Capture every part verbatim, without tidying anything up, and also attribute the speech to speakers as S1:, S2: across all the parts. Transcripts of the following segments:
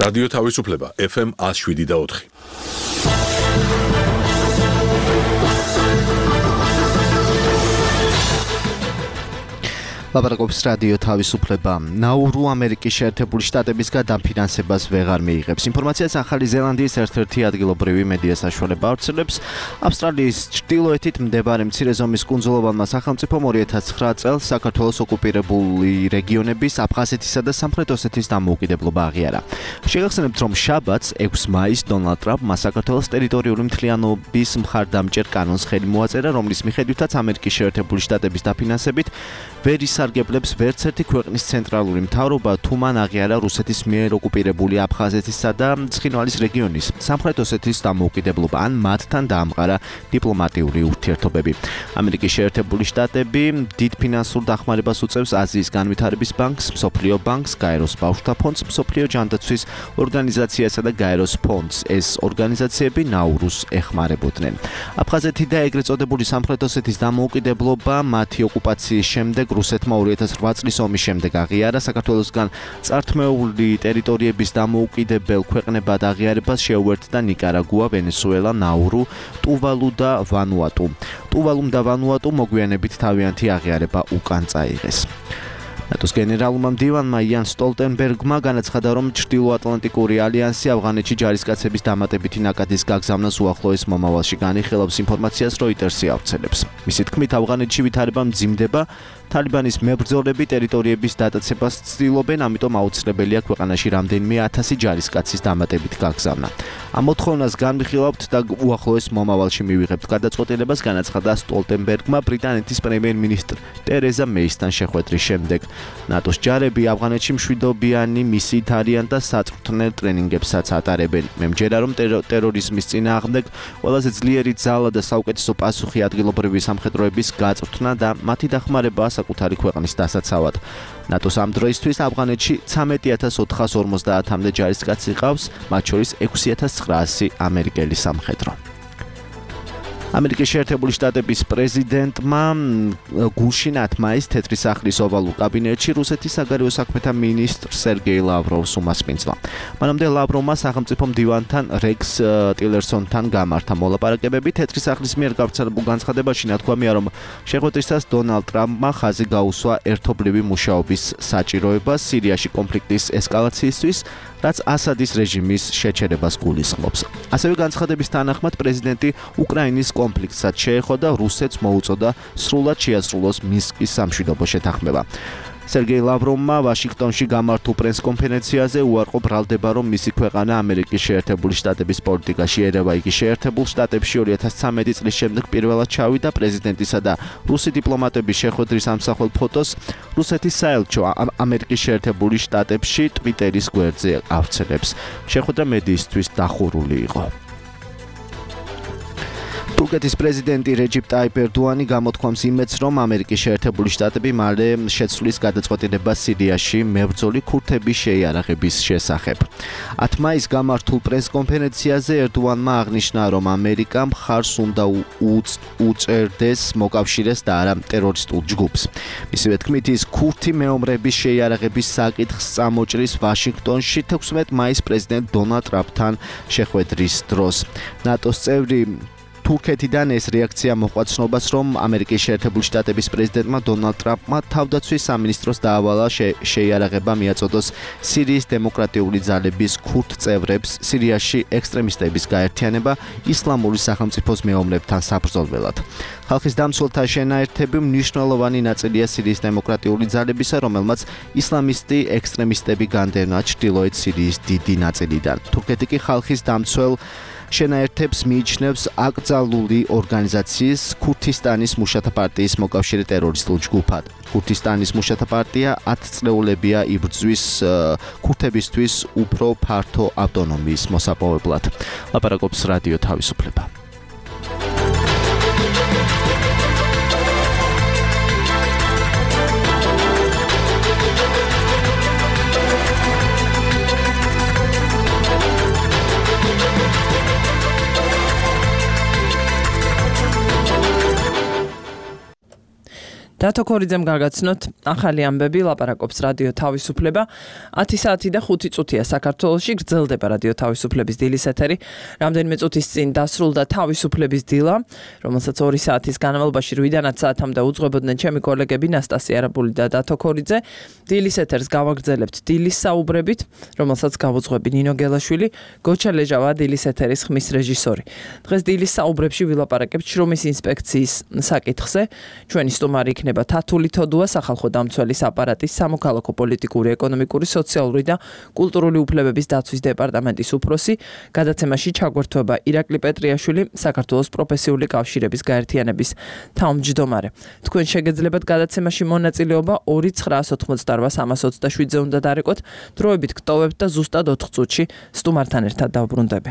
S1: რადიო თავისუფლება ეფ ემ one oh seven და four.
S2: ლაპარაკობს რადიო თავისუფლება. ნაურუ ამერიკის შეერთებული შტატებისგან დაფინანსებას ვეღარ მიიღებს. ინფორმაციას ახალი ზელანდიის ერთ-ერთი ადგილობრივი მედია საშუალება ავრცელებს. ავსტრალიის ჩრდილოეთით მდებარე მცირე ზომის კუნძულოვანმა სახელმწიფომ two thousand nine წელს საქართველოს ოკუპირებული რეგიონების აფხაზეთისა და სამხრეთ ოსეთის დამოუკიდებლობა აღიარა. შეგახსენებთ, რომ შაბათს ექვსი მაისს დონალდ ტრამპმა საქართველოს ტერიტორიული მთლიანობის მხარდამჭერ კანონს ხელი მოაწერა, რომლის მიხედვითაც ამერიკის შეერთებული შტატების დაფინანსებით ვერ ისარგებლებს ვერც ერთი ქვეყნის ცენტრალური მთავრობა, თუ მან აღიარა რუსეთის მიერ ოკუპირებული აფხაზეთისა და ცხინვალის რეგიონის სამხრეთ ოსეთის დამოუკიდებლობა, ან მათთან დაამყარა დიპლომატიური ურთიერთობები. ამერიკის შეერთებული შტატები დიდ ფინანსურ დახმარებას უწევს აზიის განვითარების ბანკს, მსოფლიო ბანკს, გაეროს ბავშვთა ფონდს, მსოფლიო ჯანდაცვის ორგანიზაციასა და გაეროს ფონდს. ეს ორგანიზაციები ნაურუს ეხმარებოდნენ. აფხაზეთი და ეგრეთ წოდებული სამხრეთ ოსეთის დამოუკიდებლობა მათი ოკუპაციის შემდეგ რუსეთმა two thousand eight წლის ომის შემდეგ აღიარა. საქართველოსგან წართმეული ტერიტორიების დამოუკიდებელ ქვეყნებად აღიარებას შეუერთდა ნიკარაგუა, ვენესუელა, ნაურუ, ტუვალუ და ვანუატუ. ტუვალუმ და ვანუატუ მოგვიანებით თავიანთი აღიარება უკან წაიღეს. ნატოს გენერალურმა მდივანმა იან სტოლტენბერგმა განაცხადა, რომ ჩრდილოატლანტიკური ალიანსი ავღანეთში ჯარისკაცების დამატებითი ნაკადის გაგზავნას უახლოეს მომავალში განიხილავს. ინფორმაციას როიტერსი ავრცელებს. მისი თქმით, ავღანეთში ვითარება მძიმდება, თალიბანის მებრძოლები ტერიტორიების დატაცებას ცდილობენ, ამიტომ აუცილებელია ქვეყანაში რამდენიმე ათასი ჯარისკაცის დამატებით გაგზავნა. ამ მოთხოვნას განვიხილავთ და უახლოეს მომავალში მივიღებთ გადაწყვეტილებას, განაცხადა სტოლტენბერგმა ბრიტანეთის პრემიერ-მინისტრ ტერეზა მეისთან შეხვედრის შემდეგ. ნატოს ჯარები ავღანეთში მშვიდობიანი მისიით არიან და საწვრთნელ ტრენინგებსაც ატარებენ. მე მჯერა, რომ ტერორიზმის წინააღმდეგ ყველაზე ძლიერი ძალა და საუკეთესო პასუხი ადგილობრივი სამხედროების გაწვრთნა და მათი დახმარებაა საკუთარი ქვეყნის დასაცავად. ნატოს ამ დროისთვის ავღანეთში ცამეტი ათას ოთხას ორმოცდაათამდე ჯარისკაცი ყავს, მათ შორის ექვსი ათას ცხრაასი ამერიკელი სამხედრო. ამერიკის შეერთებული შტატების პრეზიდენტმა გუშინ ათი მაისს თეთრი სახლის ოვალურ კაბინეტში რუსეთის საგარეო საქმეთა მინისტრ სერგეი ლავროვს უმასპინძლა. მანამდე ლავროვმა სახელმწიფო მდივანთან რექს ტილერსონთან გამართა მოლაპარაკებები. თეთრი სახლის მიერ გავრცელებულ განცხადებაში ნათქვამია, რომ შეხვედრისას დონალდ ტრამპმა ხაზი გაუსვა ერთობლივი მუშაობის საჭიროებას სირიაში კონფლიქტის ესკალაციისთვის, რაც ასადის რეჟიმის შეჩერებას გულისხმობს. ასევე განცხადების თანახმად პრეზიდენტი უკრაინის კონფლიქტსაც შეეხო და რუსეთს მოუწოდა სრულად შეასრულოს მინსკის სამშვიდობო შეთანხმება. სერგეი ლავროვმა ვაშინგტონში გამართულ პრესკონფერენციაზე უარყო ბრალდება, რომ მისი ქვეყანა ამერიკის შეერთებული შტატების პოლიტიკაში ერევა. იგი შეერთებულ შტატებში two thousand thirteen წლის შემდეგ პირველად ჩავიდა. პრეზიდენტისა და რუსი დიპლომატების შეხვედრის ამსახველ ფოტოს რუსეთის საელჩო ამერიკის შეერთებული შტატებში ტვიტერის გვერდზე ავრცელებს. შეხვედრა მედიისთვის დახურული იყო. თურქეთის პრეზიდენტი რეჯიპ ტაიპ ერდოანი გამოთქვამს იმედს, რომ ამერიკის შეერთებული შტატები მალე შეცვლის გადაწყვეტილებას სირიაში მებრძოლი ქურთების შეიარაღების შესახებ. ათი მაისს გამართულ პრესკონფერენციაზე ერდოანმა აღნიშნა, რომ ამერიკა მხარს უნდა უწერდეს მოკავშირეს და არა ტერორისტულ ჯგუფს. მისივე თქმით, ის ქურთი მეომრების შეიარაღების საკითხს წამოჭრის ვაშინგტონში თექვსმეტ მაისს პრეზიდენტ დონალდ ტრამპთან შეხვედრის დროს. ნატოს წევრი თურქეთიდან ეს რეაქცია მოჰყვა ცნობას, რომ ამერიკის შეერთებული შტატების პრეზიდენტმა დონალდ ტრამპმა თავდაცვის სამინისტროს დაავალა შეიარაღება მიაწოდოს სირიის დემოკრატიული ძალების ქურთ წევრებს სირიაში ექსტრემისტების გაერთიანება ისლამური სახელმწიფოს მეომრებთან საბრძოლველად. ხალხის დამცველთა შენაერთები მნიშვნელოვანი ნაწილია სირიის დემოკრატიული ძალებისა, რომელმაც ისლამისტი ექსტრემისტები განდევნა ჩრდილოეთ სირიის დიდი ნაწილიდან. თურქეთი კი ხალხის დამცველ შენაერთებს მიიჩნევს აკრძალული ორგანიზაციის ქურთისტანის მუშათა პარტიის მოკავშირე ტერორისტულ ჯგუფად. ქურთისტანის მუშათა პარტია ათწლეულებია იბრძვის ქურთებისთვის უფრო ფართო ავტონომიის მოსაპოვებლად. ლაპარაკობს რადიო თავისუფლება.
S3: დათო ქორიძემ გაგაცნოთ ახალი ამბები, ლაპარაკობს რადიო თავისუფლება. ათი საათი და ხუთი წუთია საქართველოში, გრძელდება რადიო თავისუფლების დილის ეთერი. რამდენიმე წუთის წინ დასრულდა თავისუფლების დილა, რომელსაც ორი საათის განმავლობაში რვიდან ათ საათამდე უძღვებოდნენ ჩემი კოლეგები ნასტასია არაბული და დათო ქორიძე. დილის ეთერს გავაგრძელებთ დილის საუბრებით, რომელსაც გავუძღვები ნინო გელაშვილი, გოჩა ლეჟავა დილის ეთერის ხმის რეჟისორი. დღეს დილის საუბრებში ვილაპარაკებთ შრომის ინსპექციის საკითხზე. ჩვენი სტუმარი იქნება თათული თოდუა, სახალხო დამცველის აპარატის სამოქალაქო პოლიტიკური, ეკონომიკური, სოციალური და კულტურული უფლებების დაცვის დეპარტამენტის უფროსი. გადაცემაში ჩაგვერთვება ირაკლი პეტრიაშვილი, საქართველოს პროფესიული კავშირების გაერთიანების თავმჯდომარე. თქვენ შეგეძლებათ გადაცემაში მონაწილეობა ორი ცხრაას ოთხმოცდარბა სამას ოცდაშვიდზე უნდა დარეკოთ. დროებით გტოვებთ და ზუსტად ოთხ წუთში სტუმართან ერთად დავბრუნდები.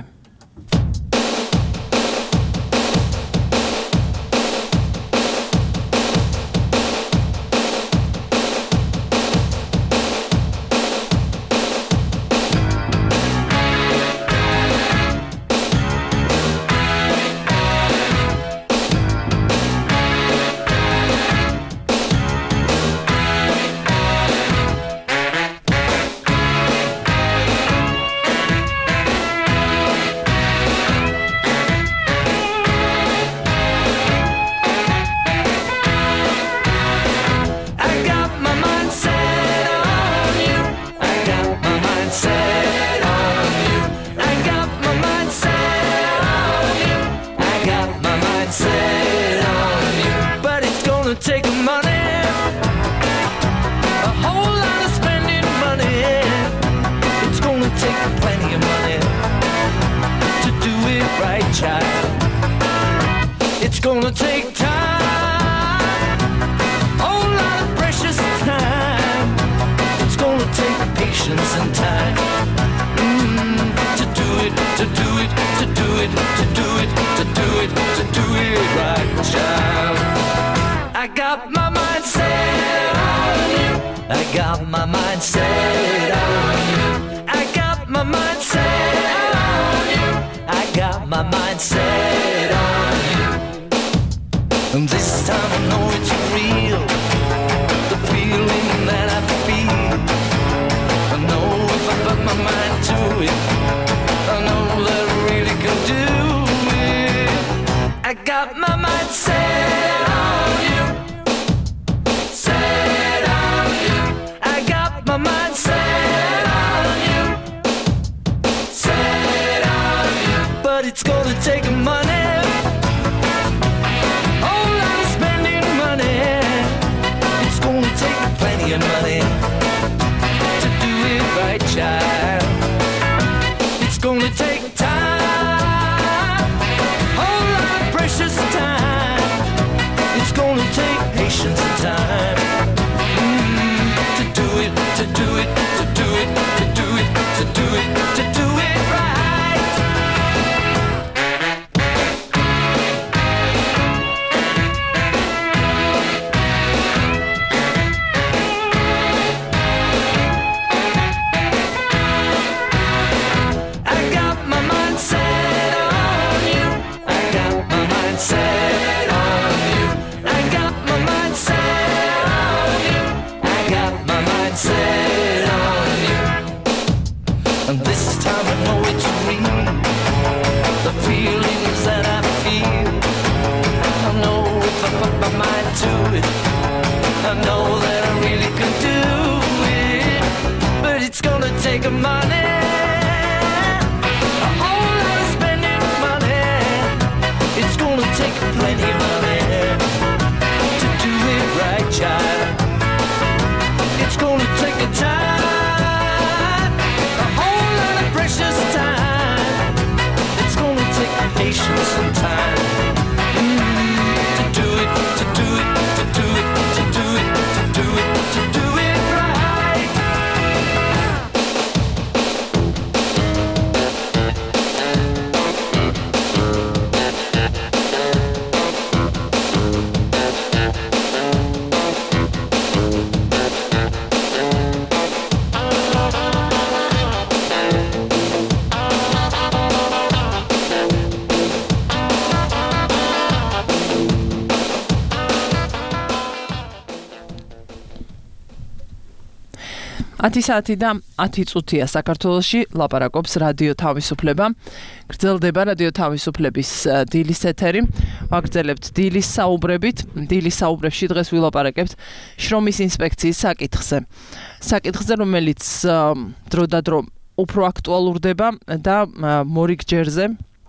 S3: ათი საათი და ათი წუთია საქართველოში ლაპარაკობს რადიო თავისუფლება. გრძელდება რადიო თავისუფლების დილის ეთერი. ვაგრძელებთ დილის საუბრებით. დილის საუბრებში დღეს ვილაპარაკებთ შრომის ინსპექციის საკითხზე. საკითხზე, რომელიც დროდადრო უფრო აქტუალურდება და მორიგ ჯერზე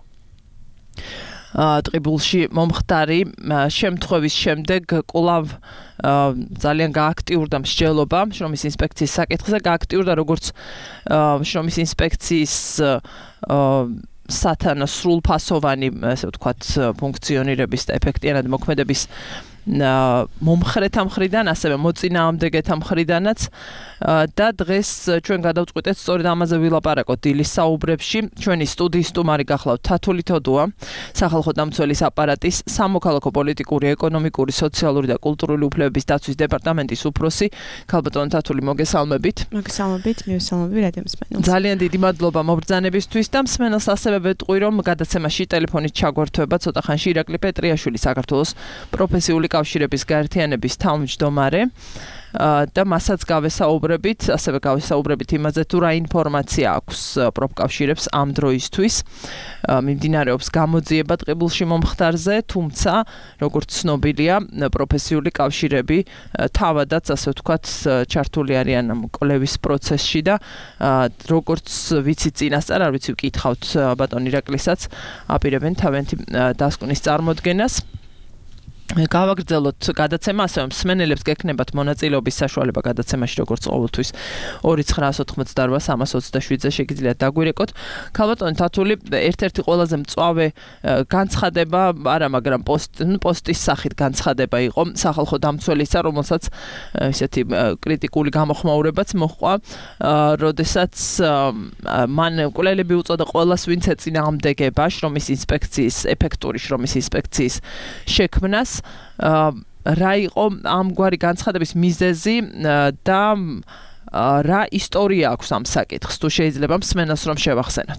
S3: ტყიბულში მომხდარი შემთხვევის შემდეგ კვლავ ძალიან გააქტიურდა მსჯელობა შრომის ინსპექციის საკითხზე, გააქტიურდა როგორც შრომის ინსპექციის სათანადო სრულფასოვანი, ასე ვთქვათ, ფუნქციონირების და ეფექტიანად მოქმედების მომხრეთა მხრიდან, ასევე მოწინააღმდეგეთა მხრიდანაც და დღეს ჩვენ გადავწყვიტეთ სწორედ ამაზე ვილაპარაკოთ დილის საუბრებში. ჩვენი სტუდიის სტუმარი გახლავთ თათული თოდუა, სახალხო დამცველის აპარატის სამოქალაქო პოლიტიკური, ეკონომიკური, სოციალური და კულტურული უფლებების დაცვის დეპარტამენტის უფროსი. ქალბატონო თათული, მოგესალმებით.
S4: მოგესალმებით, მიესალმები რადიო მსმენელს.
S3: ძალიან დიდი მადლობა მობრძანებისთვის და მსმენელს ასევე ვეტყვი, რომ გადაცემაში ტელეფონით ჩაგვერთვება ცოტა ხანში ირაკლი პეტრიაშვილი, საქართველოს პროფესიული კავშირების გაერთიანების თავმჯდომარე და მასაც გავესაუბრებით, ასევე გავესაუბრებით იმაზე, თუ რა ინფორმაცია აქვს პროფკავშირებს ამ დროისთვის. მიმდინარეობს გამოძიება ტყიბულში მომხდარზე, თუმცა, როგორც ცნობილია, პროფესიული კავშირები თავადაც, ასე ვთქვათ, ჩართული არიან ამ კვლევის პროცესში და როგორც ვიცი წინასწარ, არ ვიცი ვკითხავთ ბატონ ირაკლისაც, აპირებენ თავიანთი დასკვნის წარმოდგენას. გავაგრძელოთ გადაცემა, ასევე მსმენელებს გექნებათ მონაწილეობის საშუალება გადაცემაში, როგორც ყოველთვის ორი ცხრაას ოთხმოცდაოთხ სამას ოცდაშვიდზე შეგიძლიათ დაგვირეკოთ. ქალბატონო თათული, ერთ-ერთი ყველაზე მწვავე განცხადება, არა, მაგრამ პოსტის სახით განცხადება იყო სახალხო დამცველისა, რომელსაც ესეთი კრიტიკული გამოხმაურებაც მოჰყვა, როდესაც მან მკვლელები უწოდა ყველას, ვინც ეწინააღმდეგება შრომის ინსპექციის, ეფექტური შრომის ინსპექციის შექმნას. რა იყო ამგვარი განცხადების მიზეზი და რა ისტორია აქვს ამ საკითხს, თუ შეიძლება მსმენელს რომ შევახსენოთ.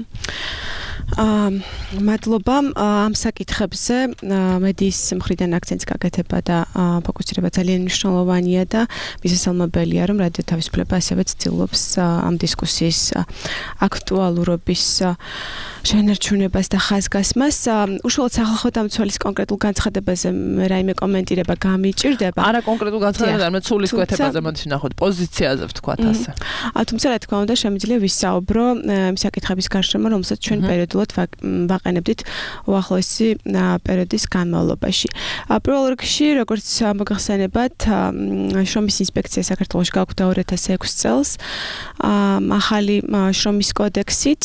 S4: მადლობა. ამ საკითხებზე მედიის მხრიდან აქცენტს გაკეთება და ფოკუსირება ძალიან მნიშვნელოვანია და მისასალმებელია, რომ რადიო თავისუფლება ასევე ცდილობს ამ დისკუსიის აქტუალურობის შენარჩუნებას და ხაზგასმას. უშუალოდ სახალხო დამცველის კონკრეტულ განცხადებაზე რაიმე კომენტირება გამიჭირდება.
S3: არა კონკრეტულ განცხადებაზე, არამედ სულის კვეთებაზე მოდი ვნახოთ, პოზიციაზე ვთქვათ ასე.
S4: თუმცა რა თქმა უნდა, შემიძლია ვისაუბრო იმ საკითხების გარშემო, რომელსაც ჩვენ პერიოდულად ვაყენებდით უახლოესი პერიოდის განმავლობაში. პირველ რიგში, როგორც მოგახსენებათ, შრომის ინსპექცია საქართველოში გააქვთ ორი ათას ექვსი წელს ახალი შრომის კოდექსით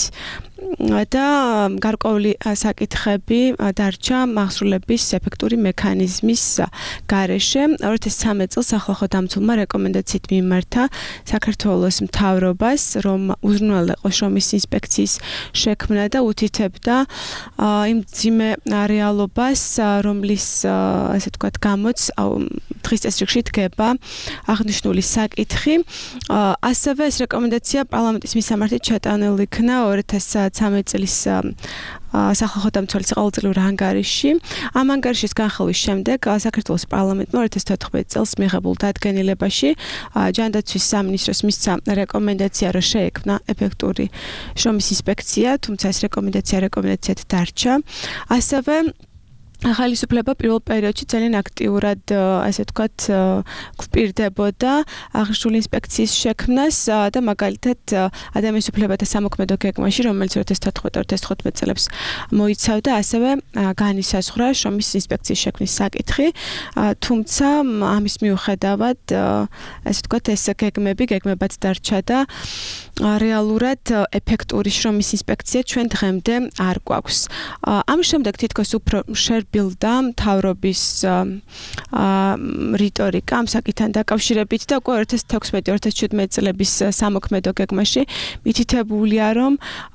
S4: და გარკვეული საკითხები დარჩა მახსოვრლების ეფექტური მექანიზმის გარეშე. ორი ათას სამი წელს სახალხო დამცველმა რეკომენდაციით მიმართა საქართველოს მთავრობას, რომ უზრუნველყო შრომის ინსპექციის შექმნა და უთითებდა იმ ძიმე რეალობას, რომლის, ასე ვთქვათ, გამოც დღის წესრიგში დგება აღნიშნული საკითხი. ასევე ეს რეკომენდაცია პარლამენტის მისამართით ჩატანილი იქნა ორი ათას სამი წლის სახალხო დამცველის ყოველწლიურ ანგარიშში. ამ ანგარიშის განხილვის შემდეგ საქართველოს პარლამენტმა ორი ათას თოთხმეტი წელს მიღებულ დადგენილებაში ჯანდაცვის სამინისტროს მისცა რეკომენდაცია, რომ შეექმნა ეფექტური შრომის ინსპექცია, თუმცა ეს რეკომენდაცია რეკომენდაციად დარჩა. ასევე ახალისუფლება პირველ პერიოდში ძალიან აქტიურად, ასე ვთქვათ, გვპირდებოდა აღნიშნული ინსპექციის შექმნას და მაგალითად ადამიანის უფლებათა სამოქმედო გეგმაში, რომელიც ორი ათას თოთხმეტი ორი ათას თხუთმეტი წლებს მოიცავდა, ასევე განისაზღვრა შრომის ინსპექციის შექმნის საკითხი, თუმცა ამის მიუხედავად, ასე ვთქვათ, ეს გეგმები გეგმებად დარჩა და რეალურად ეფექტური შრომის ინსპექცია ჩვენ დღემდე არ გვაქვს. ამ შემდეგ თითქოს უფრო შერბილდა მთავრობის რიტორიკა ამ საკითხთან დაკავშირებით და უკვე ორი ათას თექვსმეტი ორი ათას შვიდმეტი წლების სამოქმედო გეგმაში მითითებულია, რომ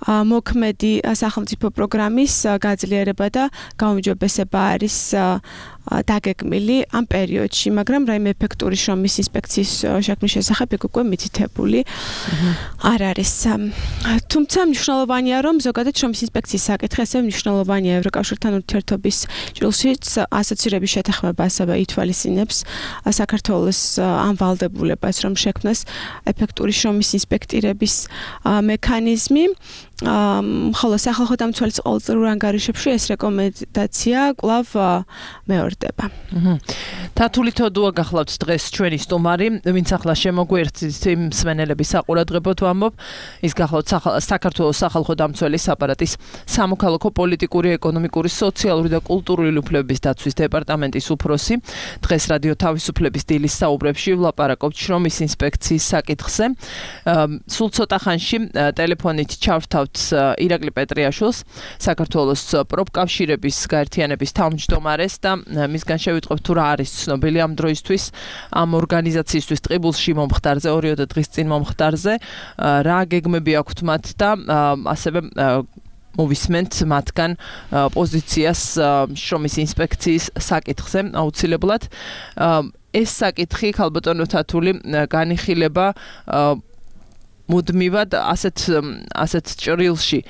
S4: მოქმედი სახელმწიფო პროგრამის გაძლიერება და გაუმჯობესება არის დაგეგმილი ამ პერიოდში, მაგრამ რაიმე ეფექტური შრომის ინსპექციის შექმნის შესახებ იქ უკვე მითითებული არ არის. თუმცა მნიშვნელოვანია, რომ ზოგადად შრომის ინსპექციის საკითხი ასევე მნიშვნელოვანია ევროკავშირთან ურთიერთობის ჭრილშიც ასოცირების შეთანხმება ასევე ითვალისწინებს საქართველოს ამ ვალდებულებას, რომ შექმნას ეფექტური შრომის ინსპექტირების მექანიზმი. ხოლო სახალხო დამცველის ყოველწლიურ ანგარიშებში ეს რეკომენდაცია კვლავ მეორდება.
S3: თათული თოდუა გახლავთ დღეს ჩვენი სტუმარი, ვინც ახლა შემოგვიერთდით იმ მსმენელების საყურადღებოდ ვამბობ, ის გახლავთ საქართველოს სახალხო დამცველის აპარატის სამოქალაქო პოლიტიკური, ეკონომიკური, სოციალური და კულტურული უფლებების დაცვის დეპარტამენტის უფროსი. დღეს რადიო თავისუფლების დილის საუბრებში ვლაპარაკობთ შრომის ინსპექციის საკითხზე. სულ ცოტა ხანში ტელეფონით ჩავრთავთ ირაკლი პეტრიაშვილს, საქართველოს პროფკავშირების გაერთიანების თავმჯდომარეს და მისგან შევიტყვებთ თუ რა არის ცნობილი ამ დროისთვის ამ ორგანიზაციისთვის ტყიბულში მომხდარზე, ორიოდე დღის წინ მომხდარზე, რა გეგმები აქვთ მათ და ასევე მოვისმენთ მათგან პოზიციას შრომის ინსპექციის საკითხზე აუცილებლად. ეს საკითხი ქალბატონო თათული განიხილება მუდმივად ასეთ ასეთ ჭრილში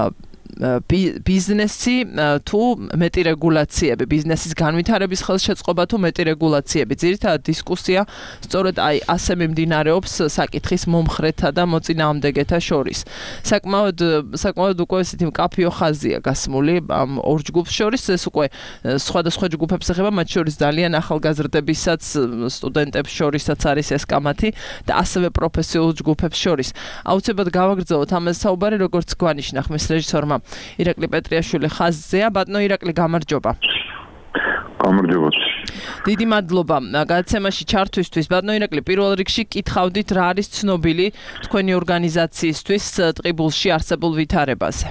S3: ბიზნესი თუ მეტი რეგულაციები, ბიზნესის განვითარების ხელშეწყობა თუ მეტი რეგულაციები. ძირითადად დისკუსია სწორედ აი ასე მიმდინარეობს საკითხის მომხრეთა და მოწინააღმდეგეთა შორის. საკმაოდ საკმაოდ უკვე ესეთი მკაფიო ხაზია გასმული ამ ორ ჯგუფს შორის, ეს უკვე სხვადასხვა ჯგუფებს ეხება, მათ შორის ძალიან ახალგაზრდებისაც, სტუდენტებს შორისაც არის ეს კამათი და ასევე პროფესიულ ჯგუფებს შორის. აუცილებლად გავაგრძელოთ ამაზე საუბარი, როგორც გვანიშნა ხმის რეჟისორმა ირაკლი პეტრიაშვილი ხაზზეა. ბატონო ირაკლი, გამარჯობა.
S5: გამარჯობა.
S3: დიდი მადლობა გადაცემაში ჩართვისთვის. ბატონო ირაკლი, პირველ რიგში კითხავდით რა არის ცნობილი თქვენი ორგანიზაციისთვის ტყიბულში არსებულ ვითარებაზე.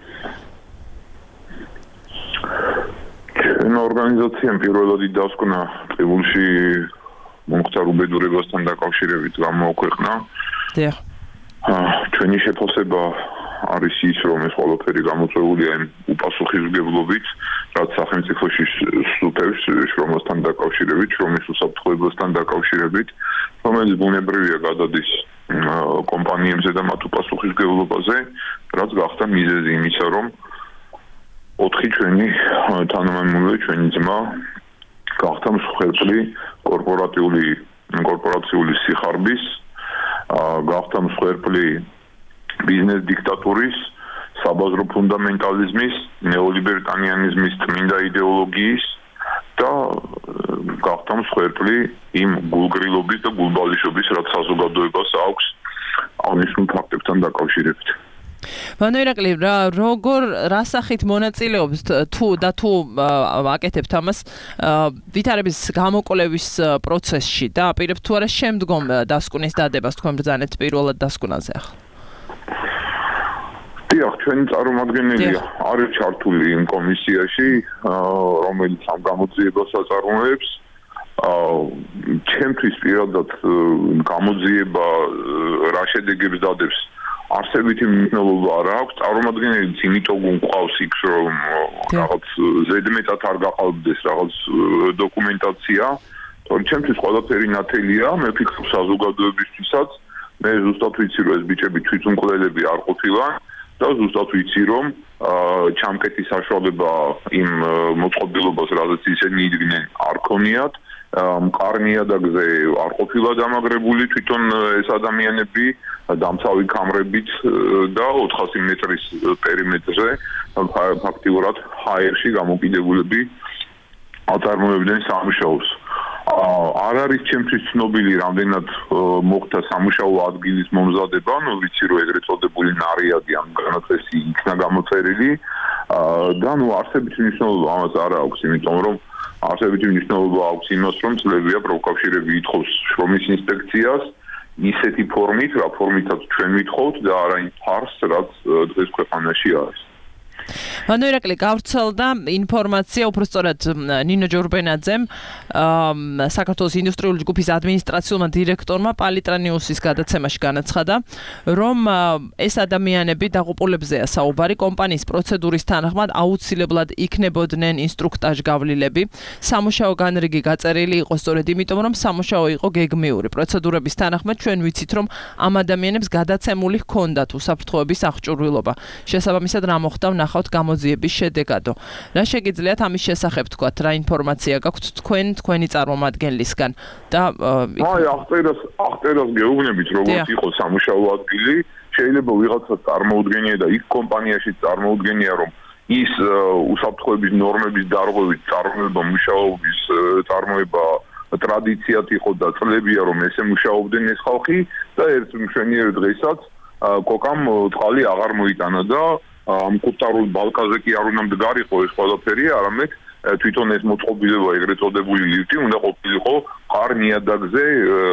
S5: ჩვენ ორგანიზაციამ პირველად დასკვნა ტყიბულში მომხდარ უბედურებასთან დაკავშირებით გამოაქვეყნა.
S3: დიახ.
S5: ჩვენი შეფასება არის ის, რომ ეს ყველაფერი გამოწვეულია იმ უპასუხისმგებლობით, რაც სახელმწიფოში სუფევს შრომასთან დაკავშირებით, შრომის უსაფრთხოებასთან დაკავშირებით, რომელიც ბუნებრივია გადადის კომპანიებზე და მათ უპასუხისმგებლობაზე, რაც გახდა მიზეზი იმისა, რომ ოთხი ჩვენი თანამემამულე, ჩვენი ძმა გახდა მსხვერპლი კორპორატიული კორპორაციული სიხარბის, გახდა მსხვერპლი ბიზნეს დიქტატურის, საბაზრო ფუნდამენტალიზმის, ნეოლიბერტანიანიზმის წმინდა იდეოლოგიის და გახდა მსხვერპლი იმ გულგრილობის და გულბალიშობის, რაც საზოგადოებას აქვს აღნიშნულ ფაქტებთან დაკავშირებით.
S3: ბატონო ირაკლი, როგორ რა სახით მონაწილეობთ თუ და თუ აკეთებთ ამას ვითარების გამოკვლევის პროცესში და აპირებთ თუ არა შემდგომ დასკვნის დადებას თქვენ ბრძანეთ პირველად დასკვნაზე ახლა?
S5: დიახ, ჩვენი წარმომადგენელია არის ჩართული იმ კომისიაში, რომელიც ამ გამოძიებას აწარმოებს. ჩემთვის პირადად გამოძიება რა შედეგებს დადებს არსებითი მნიშვნელობა არ აქვს. წარმომადგენელიც იმიტომ გვყავს იქ, რომ რაღაც ზედმეტად არ გაყალბდეს რაღაც დოკუმენტაცია. თორემ ჩემთვის ყველაფერი ნათელია, მე ვფიქრობ საზოგადოებისთვისაც, მე ზუსტად ვიცი, რომ ეს ბიჭები თვითმკვლელები არ ყოფილან. და ზუსტად ვიცი, რომ ჩამკეტის საშუალება იმ მოწყობილობას, რაზეც ისინი იდგნენ, არ ქონიათ. მყარნიადაგზე არ ყოფილა დამაგრებული თვითონ ეს ადამიანები დამცავი კამრებით და ოთხასი მეტრის პერიმეტრზე ფაქტიურად ჰაერში გამოკიდებულები აწარმოებდნენ სამუშაოს. არ არის ჩემთვის ცნობილი, რამდენად მოხდა სამუშაო ადგილის მომზადება, ნუ ვიცი, რომ ეგრეთ წოდებული ნარიადი ამ განათესი იქნა გამოწერილი და ნუ არსებითი მნიშვნელობა ამას არ აქვს, იმიტომ რომ არსებითი მნიშვნელობა აქვს იმას, რომ წლებია პროფკავშირები ითხოვს შრომის ინსპექციას ისეთი ფორმით, რა ფორმითაც ჩვენ ვითხოვთ და არა იმ ფარს, რაც დღეს ქვეყანაში არის.
S3: ანუ ირაკლი გავრცელდა ინფორმაცია უბრალოდ ნინო ჯორბენაძემ საქართველოს ინდუსტრიული ჯგუფის ადმინისტრაციულმა დირექტორმა პალიტრანიუსის გადაცემაში განაცხადა, რომ ეს ადამიანები დაღუპულებზეა საუბარი, კომპანიის პროცედურის თანახმად აუცილებლად იქნებოდნენ ინსტრუქტაჟ გავლილები. სამუშაო განრიგი გაწერილი იყო სწორედ იმიტომ, რომ სამუშაო იყო გეგმიური. პროცედურების თანახმად ჩვენ ვიცით, რომ ამ ადამიანებს გადაცემული ჰქონდათ უსაფრთხოების აღჭურვილობა. შესაბამისად რა მოხდა ვნახავთ გამოძიების შედეგადო. რა შეგიძლიათ ამის შესახებ თქვათ, რა ინფორმაცია გაქვთ თქვენ თქვენი წარმომადგენლისგან და
S5: აი აღწერას აღწერას გეუბნებით როგორც იყო სამუშაო ადგილი, შეიძლება ვიღაცა წარმოუდგენია და იქ კომპანიაში წარმოუდგენია რომ ის უსაფრთხოების ნორმების დარღვევით წარმოება მუშაობის წარმოება ტრადიციად იყო და წლებია რომ ესე მუშაობდნენ ეს ხალხი და ერთ მშვენიერ დღესაც კოკამ წყალი აღარ მოიტანა და ამ კუტარულ ბალკაზე კი არ უნდა მდგარიყო ეს ყველაფერი, არამედ თვითონ ეს მოწყობილება ეგრეთ წოდებული ლიფტი უნდა ყოფილიყო ყარ ნიადაგზე,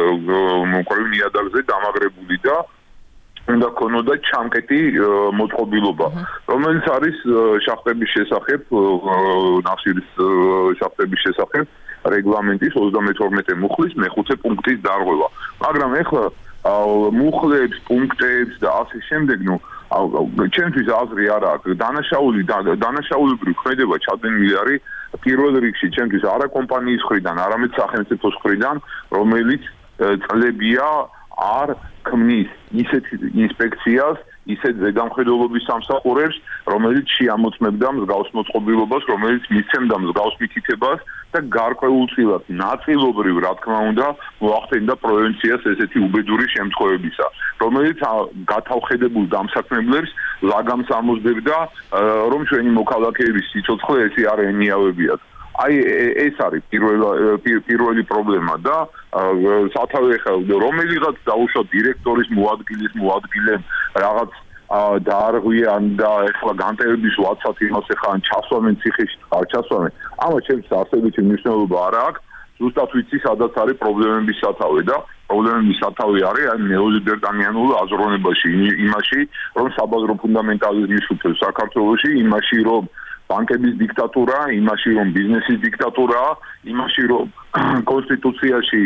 S5: მოყრივ ნიადაგზე დამაგრებული და უნდა ქონოდა ჩამკეტი მოწყობილობა, რომელიც არის შახტების შესახებ, ნახშირის შახტების შესახებ რეგლამენტის ოცდამეთორმეტე მუხლის მეხუთე პუნქტის დარღვევა. მაგრამ ეხლა მუხლებს, პუნქტებს და ასე შემდეგ, ნუ ჩემთვის აზრი არ აქვს. დანაშაული დანაშაულებრივი ქმედება ჩადენილი არის პირველ რიგში ჩემთვის არა კომპანიის მხრიდან, არამედ სახელმწიფოს მხრიდან, რომელიც წლებია არ ქმნის ისეთ ინსპექციას, ისეთ ზედამხედველობის სამსახურებს, რომელიც შეამოწმებდა მსგავს მოწყობილობას, რომელიც მისცემდა მსგავს მითითებას და გარკვეულწილად ნაწილობრივ, რა თქმა უნდა, მოახდენდა პრევენციას ესეთი უბედური შემთხვევებისა, რომელიც გათავხედებულ დამსაქმებლებს ლაგამს ამოსდებდა, რომ ჩვენი მოქალაქეების სიცოცხლე ესე არ ენიავებიათ. აი ეს არის პირველი პრობლემა და სათავე ეხება რომელიღაც დაუშვა დირექტორის მოადგილის მოადგილემ რაღაც დაარღვიან და ეხლა განტევების ვაცად იმას ეხლა ჩასვამენ ციხეში არ ჩასვამენ ამას ჩემს არსებითი მნიშვნელობა არ აქვს ზუსტად ვიცი სადაც არის პრობლემების სათავე და პრობლემების სათავე არის აი ნეოლიბერტანიანულ აზროვნებაში იმაში რომ საბაზრო ფუნდამენტალიზმი სუფევს საქართველოში იმაში რომ ბანკების დიქტატურა, იმაში რომ ბიზნესის დიქტატურა, იმაში რომ კონსტიტუციაში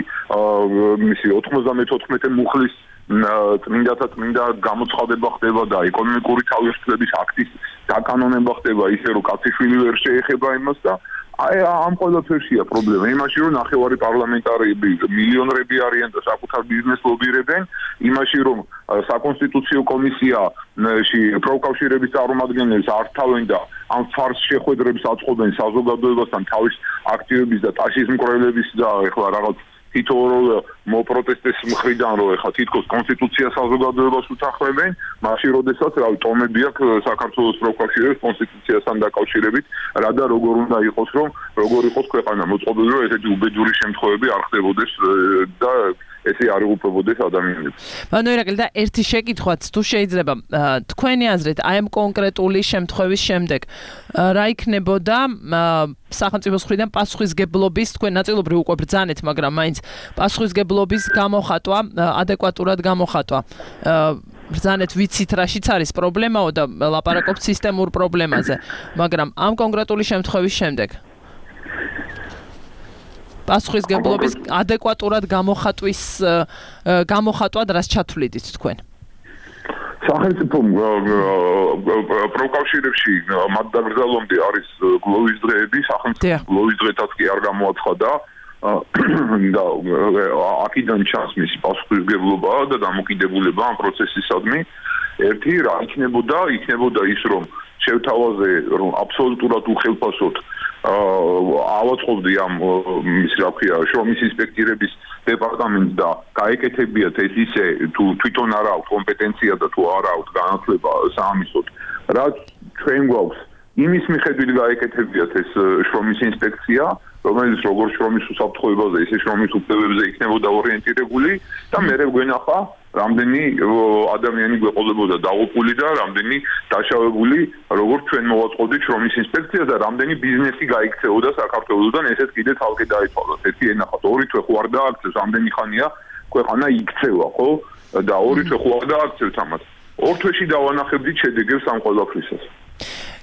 S5: მისი ოთხმოცდამეთოთხმეტე მუხლის წმინდათა წმინდა გამოცხადება ხდება და ეკონომიკური თავისუფლების აქტის დაკანონება ხდება ისე რომ კაციშვილი ვერ შეეხება იმას და აი ამ ყველაფერშია პრობლემა. იმაში რომ ნახევარი პარლამენტარები მილიონრები არიან და საკუთარ ბიზნესს ლობირებენ, იმაში რომ საკონსტიტუციო კომისიაში პროკავშირების წარმომადგენლებს არ თავენ და ამ ფარს შეხვედრებს აწყობენ საზოგადოებასთან თავის აქტივების და ტაშის მკვლელების და ეხლა რაღაც თითოეულ მოპროტესტეს მხრიდან რომ ეხლა თითქოს კონსტიტუცია საზოგადოებას უთანხმებენ, მაშინ როდესაც რავი ტომები აქვს საქართველოს პროკავშირების კონსტიტუციასთან დაკავშირებით, რა და როგორ უნდა იყოს რომ როგორ იყოს ქვეყანა მოწყობილი რომ ესეთი უბედური შემთხვევები არ ხდებოდეს და ესე არ უყურებოდეს ადამიანებს.
S3: ანუ ირაკლი და ერთი შეკითხვაც თუ შეიძლება თქვენი აზრით აი ამ კონკრეტული შემთხვევის შემდეგ რა იქნებოდა სახელმწიფოს მხრიდან პასუხისგებლობის თქვენ ნაწილობრივ უკვე ბრძანეთ, მაგრამ მაინც პასუხისგებლობის გამოხატვა, ადეკვატურად გამოხატვა. ბრძანეთ ვიცით რაშიც არის პრობლემაო და ლაპარაკობთ სისტემურ პრობლემაზე, მაგრამ ამ კონკრეტული შემთხვევის შემდეგ პასუხისგებლობის ადეკვატურად გამოხატვის გამოხატვად რას ჩათვლიდით თქვენ?
S5: სახელმწიფო პროკავშირებში მათ დაკრძალვამდე არის გლოვის დღეები, სახელმწიფო გლოვის დღეთაც კი არ გამოაცხადა და აქედან ჩანს მისი პასუხისგებლობა და დამოკიდებულება ამ პროცესისადმი. ერთი რა იქნებოდა, იქნებოდა ის რომ შევთავაზე რომ აბსოლუტურად უხელფასოდ ავაწყობდი ამ ის რა ქვია შრომის ინსპექტირების დეპარტამენტს და გაეკეთებიათ ეს ისე თუ თვითონ არ აქვს კომპეტენცია და თუ არ აქვს განათლება საამისოდ რაც ჩვენ გვაქვს იმის მიხედვით გაეკეთებიათ ეს შრომის ინსპექცია რომელიც როგორც შრომის უსაფრთხოებაზე ისე შრომის უფლებებზე იქნებოდა ორიენტირებული და მე გვენახა რამდენი ადამიანი გვეყოლებოდა დაღუპული და რამდენი დაშავებული როგორც ჩვენ მოვაწყობდით შრომის ინსპექციას და რამდენი ბიზნესი გაიქცეოდა საქართველოსთან ესეც კიდე თალკე დაიცვალა ერთი ენახათ ორი თვე ხوار დააქცევს რამდენი ხანია ქვეყანა იქცევა ხო და ორი თვე ხوار დააქცევს ამას ორ თვეში დავანახებდით შედეგებს ამ ყველაფრისას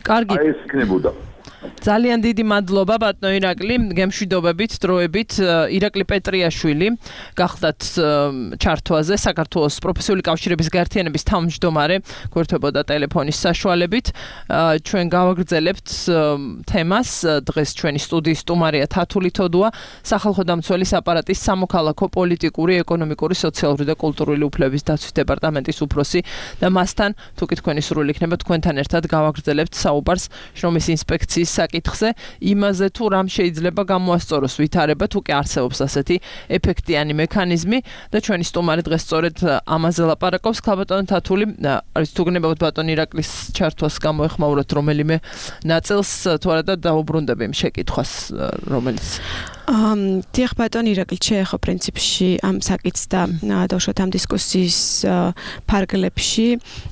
S3: კარგი.
S5: აი ეს იქნებოდა.
S3: ძალიან დიდი მადლობა ბატონო ირაკლი, გემშვიდობებით, დროებით. ირაკლი პეტრიაშვილი გახდათ ჩართვაზე საქართველოს პროფესიული კავშირების გაერთიანების თავმჯდომარე, გვერდებოდა ტელეფონის საშუალებით. ჩვენ გავაგრძელებთ თემას. დღეს ჩვენი სტუდიის სტუმარია თათული თოდუა, სახალხო დამცველის აპარატის სამოქალაქო პოლიტიკური, ეკონომიკური, სოციალური და კულტურული უფლებების დაცვის დეპარტამენტის უფროსი და მასთან თუ კი თქვენი სურვილი იქნება თქვენთან ერთად გავაგრძელებთ საუბარს შრომის ინსპექციის საკითხზე, იმაზე თუ რამ შეიძლება გამოასწოროს ვითარება, თუ კი არსებობს ასეთი ეფექტიანი მექანიზმი და ჩვენი სტუმარი დღეს სწორედ ამაზე ლაპარაკობს. ქალბატონო თათული, არის თუ გნებავთ ბატონ ირაკლის ჩართვას გამოეხმაუროთ რომელიმე ნაწილს, თუ არა და დაუბრუნდები იმ შეკითხვას, რომელიც
S4: Um, Dieħ bāton Irakli ċeħo prinċipxi am sakitz da dawxot am diskussis parglepxi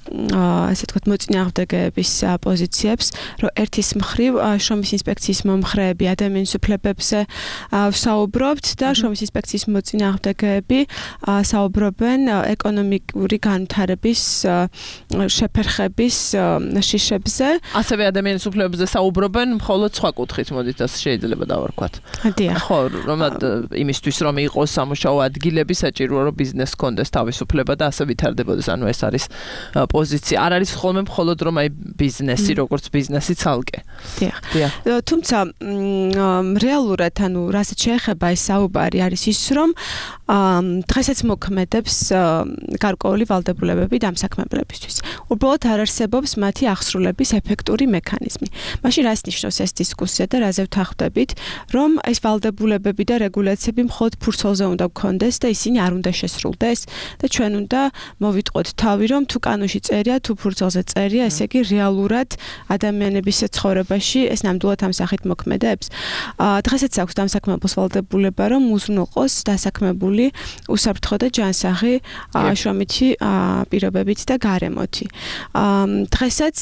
S4: eset kot muċni għavdege bis pozizjebs ro ertis mħriw xomis inspekcijis mħrebi għademin suplebebse f'sawbrobt da xomis inspekcijis muċni għavdege bi sawbroben ekonomikuri għantarebis xeperxebis xixebze
S3: Għasevi għademin suplebze sawbroben mħolot sħakutħit moditas xejd li bada warkwat ხო, რომ იმისთვის რომ იყოს სამუშაო ადგილები საჭიროა რომ ბიზნეს კონდეს თავისუფლება და ასე ვითარდებოდეს. ანუ ეს არის პოზიცია. არ არის ხოლმე მხოლოდ რომ აი ბიზნესი, როგორც ბიზნესი ცალკე.
S4: დიახ. თუმცა რეალურად ანუ რასაც შეეხება ეს საუბარი არის ის რომ დღესაც მოქმედებს გარკვეული ვალდებულებები დამსაქმებლებისთვის. უბრალოდ არ არსებობს მათი აღსრულების ეფექტური მექანიზმი. მაშინ რას ნიშნავს ეს დისკუსია და რაზე ვთანხმდებით, რომ ეს ვალდებულებები და რეგულაციები მხოლოდ ფურცელზე უნდა გქონდეს და ისინი არ უნდა შესრულდეს და ჩვენ უნდა მოვიტყოთ თავი, რომ თუ კანონში წერია, თუ ფურცელზე წერია, ესე იგი რეალურად ადამიანების ცხოვრებაში ეს ნამდვილად ამ სახით მოქმედებს. დღესაც აქვს დამსაქმებელს ვალდებულება, რომ უზრუნველყოს დასაქმებული უსაფრთხო და ჯანსაღი შრომითი პირობებით და გარემოთი. დღესაც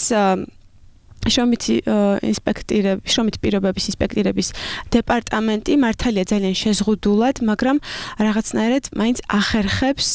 S4: შრომითი ინსპექტირების, შრომითი პირობების ინსპექტირების დეპარტამენტი მართალია ძალიან შეზღუდულად, მაგრამ რაღაცნაირად მაინც ახერხებს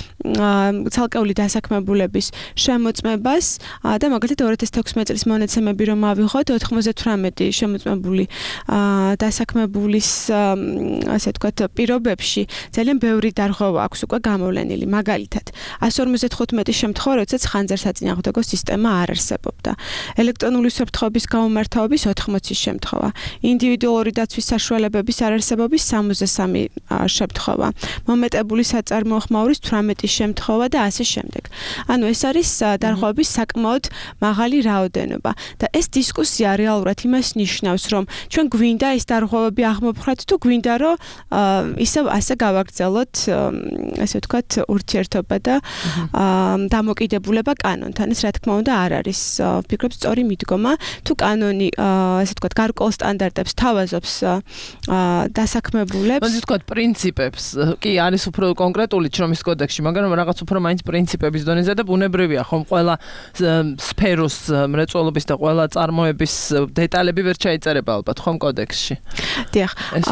S4: ცალკეული დასაქმებულების შემოწმებას და მაგალითად ორი ათას თექვსმეტი წლის მონაცემები რომ ავიღოთ, ოთხმოცდათვრამეტი შემოწმებული დასაქმებულის ასე ვთქვათ პირობებში ძალიან ბევრი დარღვევა აქვს უკვე გამოვლენილი. მაგალითად, εκατს ორმოცდათხუთმეტი შემთხვევა, როდესაც ხანძარსაწინააღმდეგო სისტემა არ არსებობდა. ელექტრონული უსაფრთხოების გამომართვების ოთხმოცი შემთხვევა, ინდივიდუალური დაცვის საშუალებების არარსებობის სამოცდასამი შემთხვევა, მომეტებული საწარმოო ხმაურის თვრამეტი შემთხვევა და ასე შემდეგ. ანუ ეს არის დარღვევების საკმაოდ მაღალი რაოდენობა და ეს დისკუსია რეალურად იმას ნიშნავს, რომ ჩვენ გვინდა ეს დარღვევები აღმოფხრათ თუ გვინდა რომ ისევ ასე გავაგრძელოთ, ასე ვთქვათ, ურთიერთობა და დამოკიდებულება კანონთან. ეს რა თქმა უნდა არ არის ვფიქრობ სწორი მიდგომა, თუ კანონი ასე ვთქვათ გარკვეულ სტანდარტებს თავაზობს დასაქმებულებს.
S3: ასე ვთქვათ პრინციპებს, კი არის უფრო კონკრეტული შრომის კოდექსში, მაგრამ რაღაც უფრო მაინც პრინციპების დონეზე და ბუნებრივია ხომ ყველა სფეროს მრეწველობის და ყველა წარმოების დეტალები ვერ ჩაიწერება ალბათ ხომ კოდექსში.
S4: დიახ.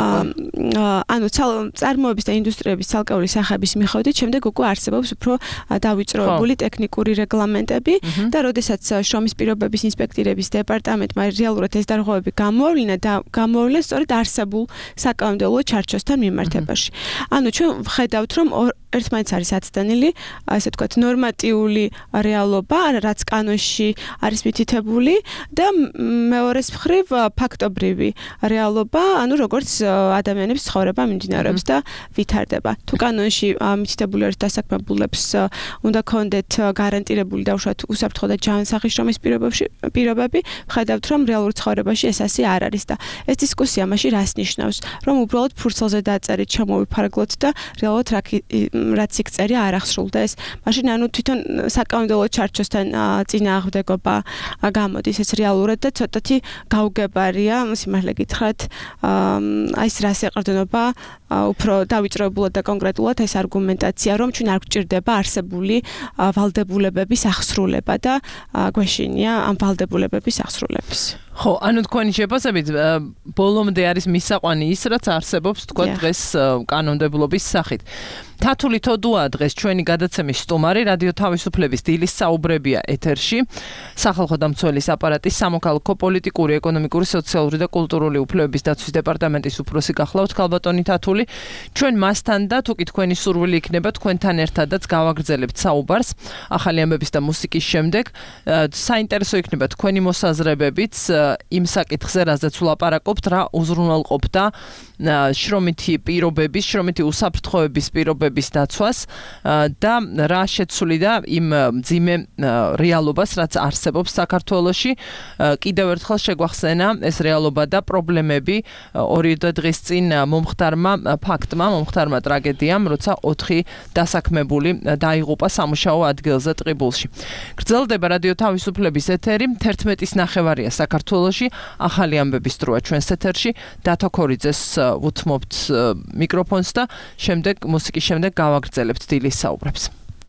S4: ანუ წარმოების და ინდუსტრიების ცალკეული სახების მიხედვით შემდეგ უკვე არსებობს უფრო დავიწყებული ტექნიკური რეგლამენტები და როდესაც შრომის პირობების ინსპექტირების დეპარტამენტმა რეალურად ეს დარღვევები გამოავლინა და გამოავლინა სწორედ არსებულ საკანონმდებლო ჩარჩოსთან მიმართებაში. ანუ ჩვენ ვხედავთ, რომ ერთმანეთს არის აცდენილი, ასე ვთქვათ, ნორმატიული რეალობა, რაც კანონში არის მითითებული და მეორეს მხრივ ფაქტობრივი რეალობა, ანუ როგორც ადამიანების ცხოვრება მიმდინარეობს და ვითარდება. თუ კანონში მითითებული არის დასაქმებულებს უნდა ქონდეთ გარანტირებული დაუშვათ უსაფრთხო და ჯანსაღი შრომის პირობები, ვხედავთ, რომ რეალურ ცხოვრებაში ეს ასე არ არის და ეს დისკუსია მაშინ რას ნიშნავს, რომ უბრალოდ ფურცელზე დაწერით, ჩამოვიფარგლოთ და რეალურად რაც იქ წერია არ ახსრულდეს. მაშინ ანუ თვითონ საკანონმდებლო ჩარჩოსთან წინააღმდეგობა გამოდის ეს რეალურად და ცოტათი გაუგებარია, სიმართლე გითხრათ, აი ეს რას ეყრდნობა უფრო დავიწყებულად და კონკრეტულად ეს არგუმენტაცია, რომ ჩვენ არ გვჭირდება არსებული ვალდებულებების აღსრულება და გვეშინია ამ ვალდებულებების აღსრულების.
S3: ხო, ანუ თქვენი შეფასებით ბოლომდე არის მისაყვანი ის, რაც არსებობს თქვა დღეს კანონმდებლობის სახით. თათული თოდუა დღეს ჩვენი გადაცემის სტუმარი რადიო თავისუფლების დილის საუბრებია ეთერში. სახალხო დამცველის აპარატის სამოქალაქო პოლიტიკური, ეკონომიკური, სოციალური და კულტურული უფლებების დაცვის დეპარტამენტის უფროსი გახლავთ ქალბატონი თათული. ჩვენ მასთან და თუკი თქვენი სურვილი იქნება თქვენთან ერთადაც გავაგრძელებთ საუბარს ახალი ამბების და მუსიკის შემდეგ. საინტერესო იქნება თქვენი მოსაზრებებიც იმ საკითხზე, რაზეც ვლაპარაკობთ, რა უზრუნველყოფდა შრომითი პირობების, შრომითი უსაფრთხოების პირობების დაცვას და რა შეცვლიდა იმ მძიმე რეალობას, რაც არსებობს საქართველოში. კიდევ ერთხელ შეგვახსენა ეს რეალობა და პრობლემები ორი დღის წინ მომხდარმა ფაქტმა, მომხდარმა ტრაგედიამ, როცა ოთხი დასაქმებული დაიღუპა სამუშაო ადგილზე ტყიბულში. გრძელდება რადიო თავისუფლების ეთერი, თერთმეტის ნახევარია საქართველოში, ახალი ამბების დროა ჩვენს ეთერში. დათო ქორიძეს უთმობთ მიკროფონს და შემდეგ მუსიკის შემდეგ გავაგრძელებთ დილის საუბრებს.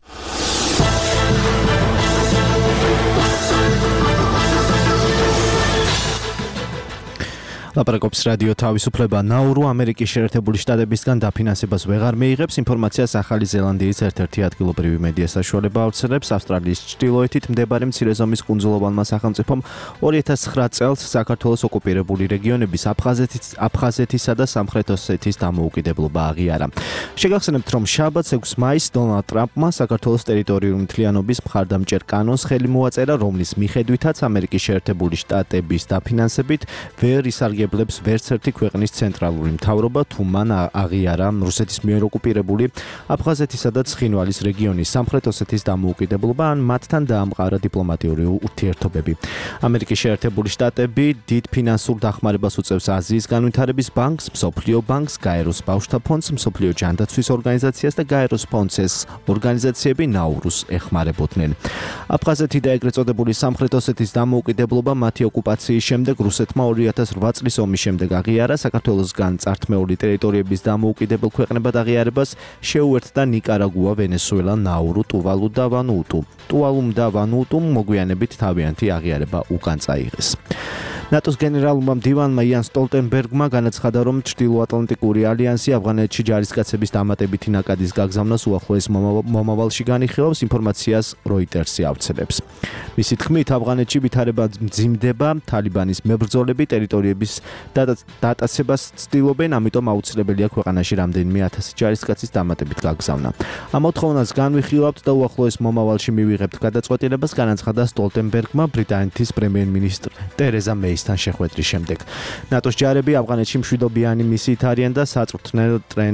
S2: ლაპარაკობს რადიო თავისუფლება. ნაურუ ამერიკის შეერთებული შტატებისგან დაფინანსებას ვეღარ მიიღებს. ინფორმაციას ახალი ზელანდიის ერთ-ერთი ადგილობრივი მედია საშუალება ავრცელებს. ავსტრალიის ჩრდილოეთით მდებარე მცირე ზომის კუნძულოვანმა სახელმწიფომ ორი ათას ცხრა წელს საქართველოს ოკუპირებული რეგიონების აფხაზეთისა და სამხრეთ ოსეთის დამოუკიდებლობა აღიარა. შეგახსენებთ, რომ შაბათს ექვსი მაისს დონალდ ტრამპმა საქართველოს ტერიტორიული მთლიანობის მხარდამჭერ კანონს ხელი მოაწერა, რომლის მიხედვითაც ამერიკის შეერთებული შტატების დაფინანსებით ვერ ისარგებლებს ვერც ერთი ქვეყნის ცენტრალური მთავრობა, თუ მან აღიარა რუსეთის მიერ ოკუპირებული აფხაზეთისა და ცხინვალის რეგიონის სამხრეთ ოსეთის დამოუკიდებლობა, ან მათთან დაამყარა დიპლომატიური ურთიერთობები. ამერიკის შეერთებული შტატები დიდ ფინანსურ დახმარებას უწევს აზიის განვითარების ბანკს, მსოფლიო ბანკს, გაეროს ბავშვთა ფონდს, მსოფლიო ჯანდაცვის ორგანიზაციას და გაეროს ფონდს. ორგანიზაციები ნაურუს ეხმარებოდნენ. აფხაზეთი და ეგრეთ წოდებული სამხრეთ ოსეთის დამოუკიდებლობა მათი ოკუპაციის შემდეგ რუსეთმა ორი ათას რვა წლის ომის შემდეგ აღიარა. საქართველოსგან წართმეული ტერიტორიების დამოუკიდებელ ქვეყნებად აღიარებას შეუერთდა ნიკარაგუა, ვენესუელა, ნაურუ, ტუვალუ და ვანუუტუ. ტუვალუმ და ვანუუტუმ მოგვიანებით თავიანთი აღიარება უკან წაიღეს. ნატოს გენერალურმა მდივანმა იან სტოლტენბერგმა განაცხადა, რომ ჩრდილოატლანტიკური ალიანსი ავღანეთში ჯარისკაცების დამატებითი ნაკადის გაგზავნას უახლოეს მომავალში განიხილავს. ინფორმაციას როიტერსი ავრცელებს. მისი თქმით, ავღანეთში ვითარება მძიმდება, თალიბანის მებრძოლები ტერიტორიების დატაცებას ცდილობენ, ამიტომ აუცილებელია ქვეყანაში რამდენიმე ათასი ჯარისკაცის დამატებით გაგზავნა. ამ მოთხოვნას განვიხილავთ და უახლოეს მომავალში მივიღებთ გადაწყვეტილებას, განაცხადა სტოლტენბერგმა ბრიტანეთის პრემიერ-მინისტრ ტერეზა მეისთან შეხვედრის შემდეგ. ნატოს ჯარები ავღანეთში მშვიდობიანი მისიით არიან და საწვრთნელ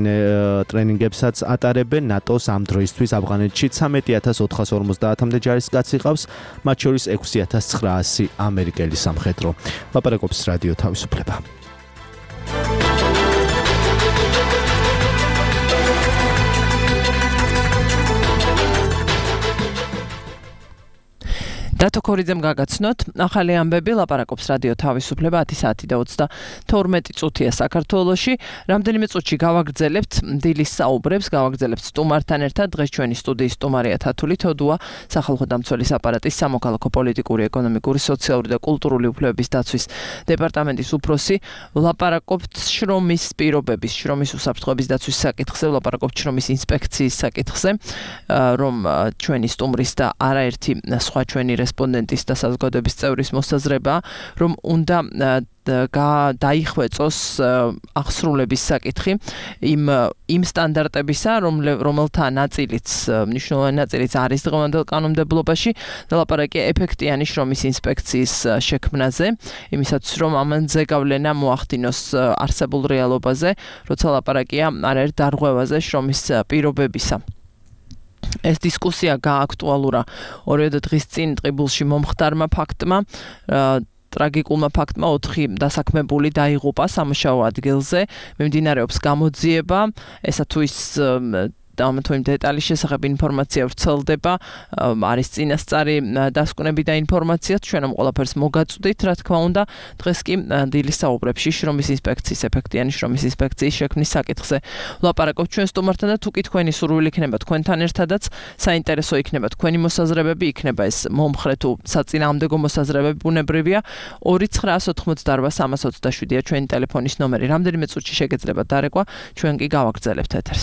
S2: ტრენინგებსაც ატარებენ. ნატოს ამ დროისთვის ავღანეთში ცხრამეტი ათას ოთხას ორმოცდაათამდე ჯარისკაცი ყავს, მათ შორის ექვსი ათას ცხრაასი ამერიკელი სამხედრო. ლაპარაკობს რადიო თავისუფლება.
S3: დათო ქორიძემ გაგაცნოთ, ახალი ამბები, ლაპარაკობს რადიო თავისუფლება, ათი საათი და ოცდათორმეტი წუთია საქართველოში. რამდენიმე წუთში გავაგრძელებთ დილის საუბრებს, გავაგრძელებთ სტუმართან ერთად. დღეს ჩვენი სტუდიის სტუმარია თათული თოდუა, სახალხო დამცველის აპარატის სამოქალაქო პოლიტიკური, ეკონომიკური, სოციალური და კულტურული უფლებების დაცვის დეპარტამენტის უფროსი. ლაპარაკობთ შრომის პირობების, შრომის უსაფრთხოების დაცვის საკითხზე, ლაპარაკობთ შრომის ინსპექციის საკითხზე, რომ ჩვენი სტუმრის და არაერთი სხვა ჩვენი რესპონდენტის და საზოგადოების წევრის მოსაზრება, რომ უნდა დაიხვეწოს აღსრულების საკითხი იმ იმ სტანდარტებისა, რომელთა ნაწილიც, მნიშვნელოვანი ნაწილიც არის დღევანდელ კანონმდებლობაში, და ლაპარაკია ეფექტიანი შრომის ინსპექციის შექმნაზე, იმისაც რომ ამან ზეგავლენა მოახდინოს არსებულ რეალობაზე, როცა ლაპარაკია არაერთ დარღვევაზე შრომის პირობებისა. ეს დისკუსია გააქტუალურა ორივე დღის წინ ტყიბულში მომხდარმა ფაქტმა, ტრაგიკულმა ფაქტმა ოთხი დასაქმებული დაიღუპა სამუშაო ადგილზე, მიმდინარეობს გამოძიება, ესა თუ ის და თუ იმ დეტალის შესახებ ინფორმაცია ვრცელდება, არის წინასწარი დასკვნები და ინფორმაციაც, ჩვენ ამ ყველაფერს მოგაწვდით, რა თქმა უნდა, დღეს კი დილის საუბრებში შრომის ინსპექციის ეფექტიანი შრომის ინსპექციის შექმნის საკითხზე ვლაპარაკობთ ჩვენ სტუმართან და თუ კი თქვენი სურვილი იქნება თქვენთან ერთადაც საინტერესო იქნება თქვენი მოსაზრებები, იქნება ეს მომხრე თუ საწინააღმდეგო მოსაზრებები ბუნებრივია ორი ცხრა ოთხმოცდაარბა სამას ოცდაშვიდია ჩვენი ტელეფონის ნომერი. რამდენიმე წუთში შეგეძლებათ დარეკვა, ჩვენ კი გავაგრძელებთ ეთერს.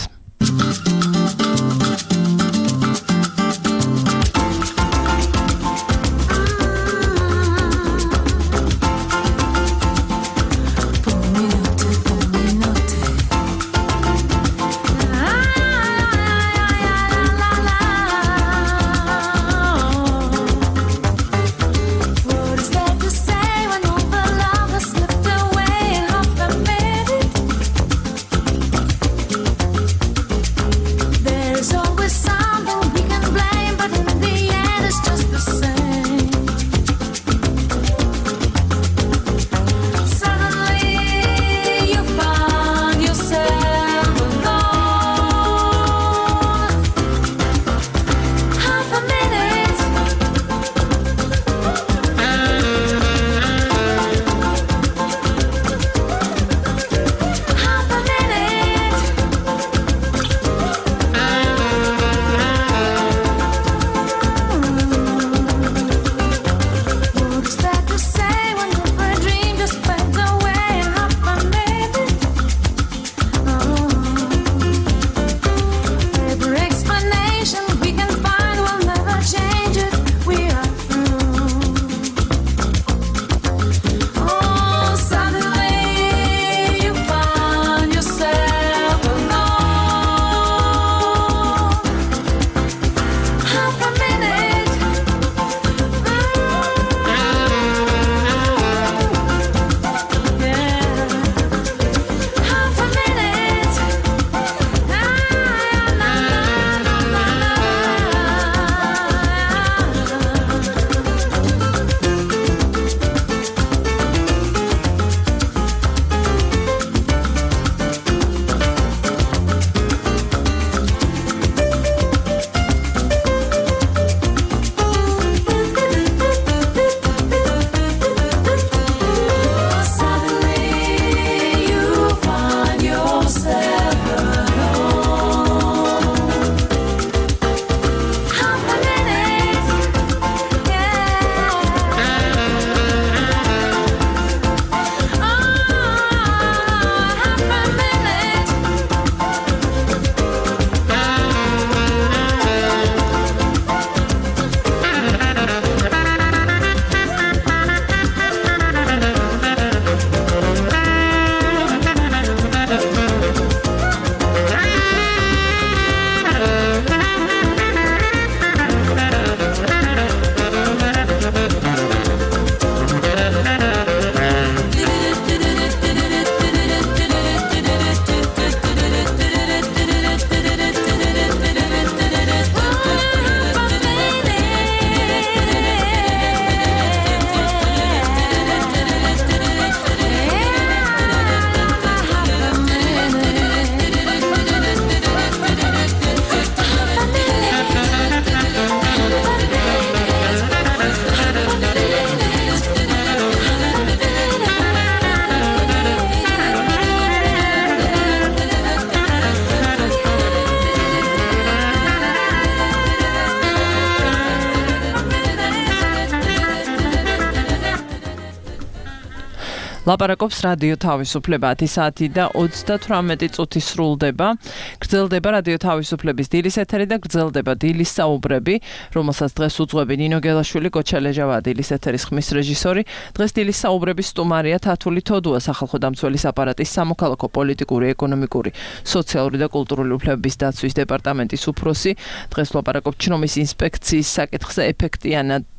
S3: ლაპარაკობს რადიო თავისუფლება ათი საათი და ოცდათვრამეტი წუთი სრულდება. გრძელდება რადიო თავისუფლების დილის ეთერი და გრძელდება დილის საუბრები, რომელსაც დღეს უძღვები ნინო გელაშვილი, კოჩა ლეჟავა, დილის ეთერის ხმის რეჟისორი. დღეს დილის საუბრების სტუმარია თათული თოდუა, სახალხო დამცველის აპარატის სამოქალაქო პოლიტიკური, ეკონომიკური, სოციალური და კულტურული უფლებების დაცვის დეპარტამენტის უფროსი. დღეს ლაპარაკობთ შრომის ინსპექციის საკითხზე, ეფექტიანად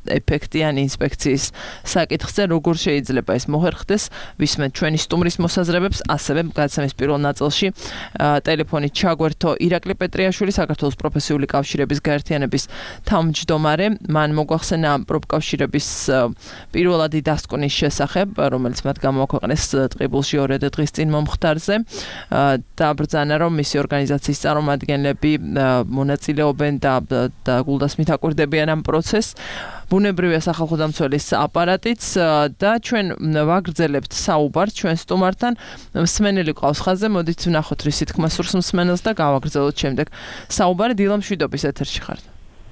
S3: ეფექტიანი ინსპექციის საკითხზე, როგორ შეიძლება ეს მოხერხდეს, ვისმენთ ჩვენი სტუმრის მოსაზრებებს, ასევე გადაცემის პირველ ნაწილში ტელეფონით ჩაგვერთო ირაკლი პეტრიაშვილი, საქართველოს პროფესიული კავშირების გაერთიანების თავმჯდომარე. მან მოგვახსენა პროფკავშირების პირველადი დასკვნის შესახებ, რომელიც მათ გამოაქვეყნეს ტყიბულში ორ დღის წინ მომხდარზე. Დააბრძანა, რომ მისი ორგანიზაციის წარმომადგენლები მონაწილეობენ და გულდასმით აკვირდებიან ამ პროცესს. ბუნებრივია სახალხო დამცველის აპარატიც და ჩვენ ვაგრძელებთ საუბარს ჩვენ სტუმართან. მსმენელი ყავს ხაზზე, მოდით ვნახოთ რისი თქმა სურს მსმენელს და გავაგრძელოთ შემდეგ საუბარი. დილა მშვიდობის ეთერში ხართ.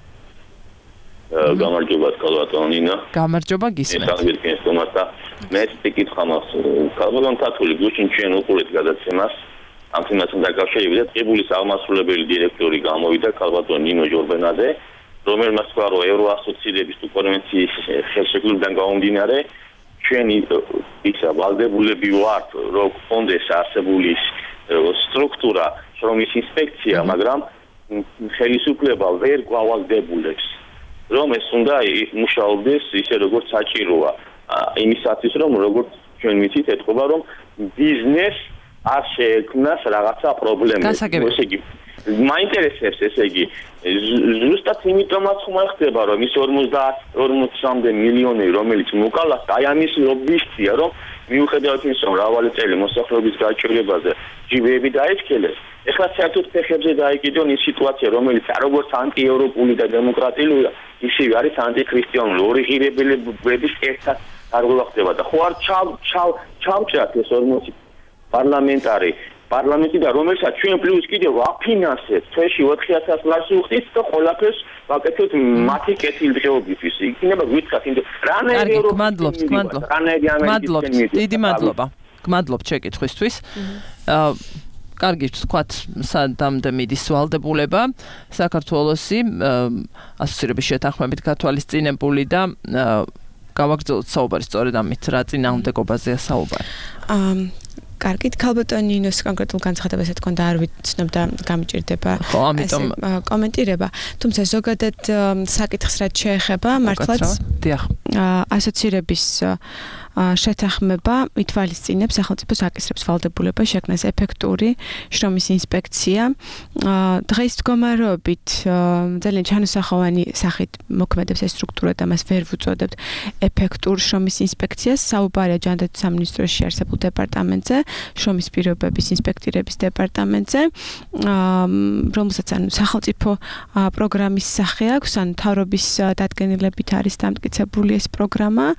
S6: გამარჯობა კალბატონ ნინა.
S3: გამარჯობა გისმენთ.
S6: ეს სტუმართა მე წიკითხა მას კალბატონ თათული გუშინ ჩვენ უყურეთ გადაცემას ამ თემასთან დაკავშირებით და ტყიბულის აღმასრულებელი დირექტორი გამოვიდა კალბატონ ნინო ჟორბენაძე, რომელმაც თქვა, რომ ევროასოციირების თუ კონვენციის ხელშეკრულებიდან გამომდინარე ჩვენი ისა ვალდებულები ვართ, რომ კონდეს არსებული სტრუქტურა, შრომის ინსპექცია, მაგრამ ხელისუფლება ვერ გვავალდებულებს, რომ ეს უნდა მუშაობდეს ისე როგორც საჭიროა. იმისათვის, რომ როგორც ჩვენ ვიცით, ეთქობა, რომ ბიზნეს არ შეექმნას რაღაცა პრობლემა. ესე იგი, მაინტერესებს ესე იგი, ზუსტად იმიტომაც ხდება, რომ ის ორმოცდაათამდე მილიონი, რომელიც მოკალას, აი ამის ლობისტია, რომ მიუხედავად იმისა, რომ მრავალი წელი მოსახლეობის გაჭირვებაზე ჯიბეები დაიჭრეს, ეხლა საერთოდ ფეხებზე დაიკიდონ ის სიტუაცია, რომელიც როგორც ანტიევროპული და დემოკრატიულია, ისევე არის ანტიქრისტიანული ორი ღირებულებების ერთად გარღვევა ხდება და ხო არ ჩავჭრათ ეს ორმოცი პარლამენტარი პარლამენტი და რომელსაც ჩვენ პლუს კიდევ აფინანსებთ თვეში ოთხი ათას ლარს უხდით და ყველაფერს ვაკეთებთ მათი კეთილდღეობისთვის. იქნება გვითხრათ იმ რანაირი ევროპის
S3: მადლობთ, მადლობთ. მადლობთ, დიდი მადლობა. გმადლობთ შეკითხვისთვის. კარგი ვთქვათ, სადამდე მიდის ვალდებულება საქართველოსი ასოცირების შეთანხმებით გათვალისწინებული და გავაგრძელოთ საუბარი სწორედ ამით, რა წინააღმდეგობაზეა საუბარი.
S4: კარგით, კალბატონ ნინოს კონკრეტულ განცხადებას ეთქონდა არ ვიცნობ და გამიჭირდება კომენტირება. თუმცა ზოგადად საკითხს რაც შეეხება, მართლაც ასოცირების შეთანხმება ითვალისწინებს სახელმწიფო საკისრებს ვალდებულება შექმნას ეფექტური შრომის ინსპექცია. დღეს მდგომარეობით ძალიან ჩანასახოვანი სახით მოქმედებს ეს სტრუქტურა და მას ვერ ვუწოდებთ ეფექტურ შრომის ინსპექციას. საუბარია ჯანდაცვის სამინისტროში არსებულ დეპარტამენტზე, შრომის პირობების ინსპექტირების დეპარტამენტზე, რომელსაც ანუ სახელმწიფო პროგრამის სახე აქვს, ანუ მთავრობის დადგენილებით არის დამტკიცებული ეს პროგრამა.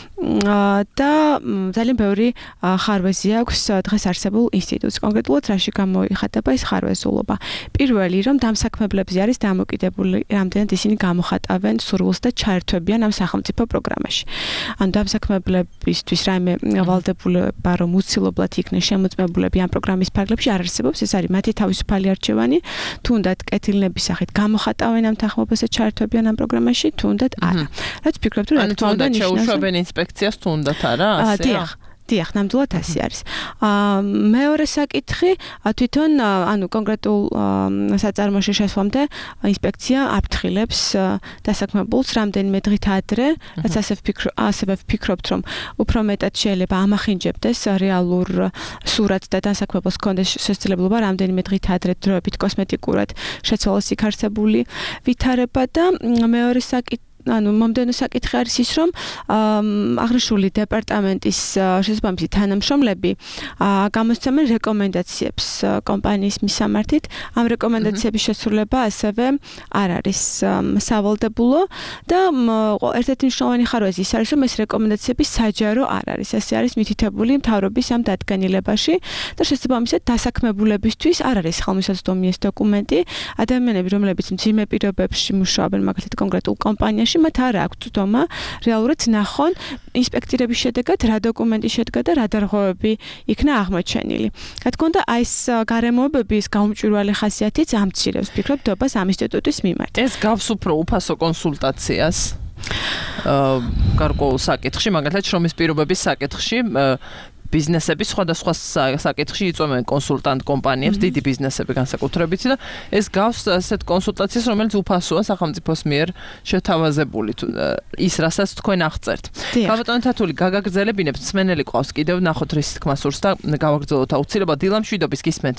S4: და ძალიან ბევრი ხარვეზი აქვს დღეს არსებულ ინსტიტუტს. კონკრეტულად რაში გამოიხატება ეს ხარვეზულობა? პირველი, რომ დამსაქმებლებზე არის დამოკიდებული, რამდენად ისინი გამოხატავენ სურვილს და ჩაერთვებიან ამ სახელმწიფო პროგრამაში. ანუ დამსაქმებლებისთვის რაიმე ვალდებულება, რომ უცილობლად იქნენ შემოწმებულები ამ პროგრამის ფარგლებში არ არსებობს. ეს არის მათი თავისუფალი არჩევანი, თუნდაც კეთილნების სახით გამოხატავენ ამ თანხმობას და ჩაერთვებიან ამ პროგრამაში, თუნდაც არა. რაც ვფიქრობ, რომ რა თქმა უნდა
S3: შეუშვებენ ინსპექციას თუნდაც არა, ასეა.
S4: დიახ, ნამდვილად ასე არის. მეორე საკითხი, თვითონ ანუ კონკრეტულ საწარმოში შესვლამდე ინსპექცია აფრთხილებს დასაქმებულს რამდენიმე დღით ადრე, რაც ასევე ვფიქრობთ, რომ უფრო მეტად შეიძლება ამახინჯებდეს რეალურ სურათს და დასაქმებულს ჰქონდეს შესაძლებლობა რამდენიმე დღით ადრე დროებით კოსმეტიკურად შეცვალოს იქ არსებული ვითარება და მეორე საკითხი ანუ მომდევნო საკითხი არის ის, რომ აღნიშნული დეპარტამენტის შესაბამისი თანამშრომლები გამოსცემენ რეკომენდაციებს კომპანიის მისამართით. ამ რეკომენდაციების შესრულება ასევე არ არის სავალდებულო და ერთ-ერთი მნიშვნელოვანი ხარვეზი ის არის, რომ ეს რეკომენდაციები საჯარო არ არის. ესე არის მითითებული მთავრობის ამ დადგენილებაში და შესაბამისად დასაქმებულებისთვის არ არის ხელმისაწვდომი ეს დოკუმენტი. ადამიანები, რომლებიც მძიმე პირობებში მუშაობენ მაგალითად კონკრეტულ კომპანიაში, მათ არ აქვს ცდომა რეალურად ნახონ ინსპექტირების შედეგად რა დოკუმენტი შედგა და რა დარღვევები იქნა აღმოჩენილი. რა თქმა უნდა, აი ეს გარემოებები, ეს გაუმჭვირვალე ხასიათიც ამცირებს ვფიქრობ დობას ამ ინსტიტუტის მიმართ.
S3: ეს გავს უფრო უფასო კონსულტაციას გარკვეულ საკითხში, მაგალითად შრომის პირობების საკითხში ბიზნესები სხვადასხვა საკითხში იწვევენ კონსულტანტ კომპანიებს, დიდი ბიზნესები განსაკუთრებით და ეს გავს ასეთ კონსულტაციას, რომელიც უფასოა სახელმწიფოს მიერ შეთავაზებული ის, რასაც თქვენ აღწერთ. გაბატონო თათული, გაგაგრძელებინებთ, მსმენელი ყავს კიდევ ნახოთ რის თქმა სურს და გავაგრძელოთ აუცილებლად. დილა მშვიდობის, გისმენთ.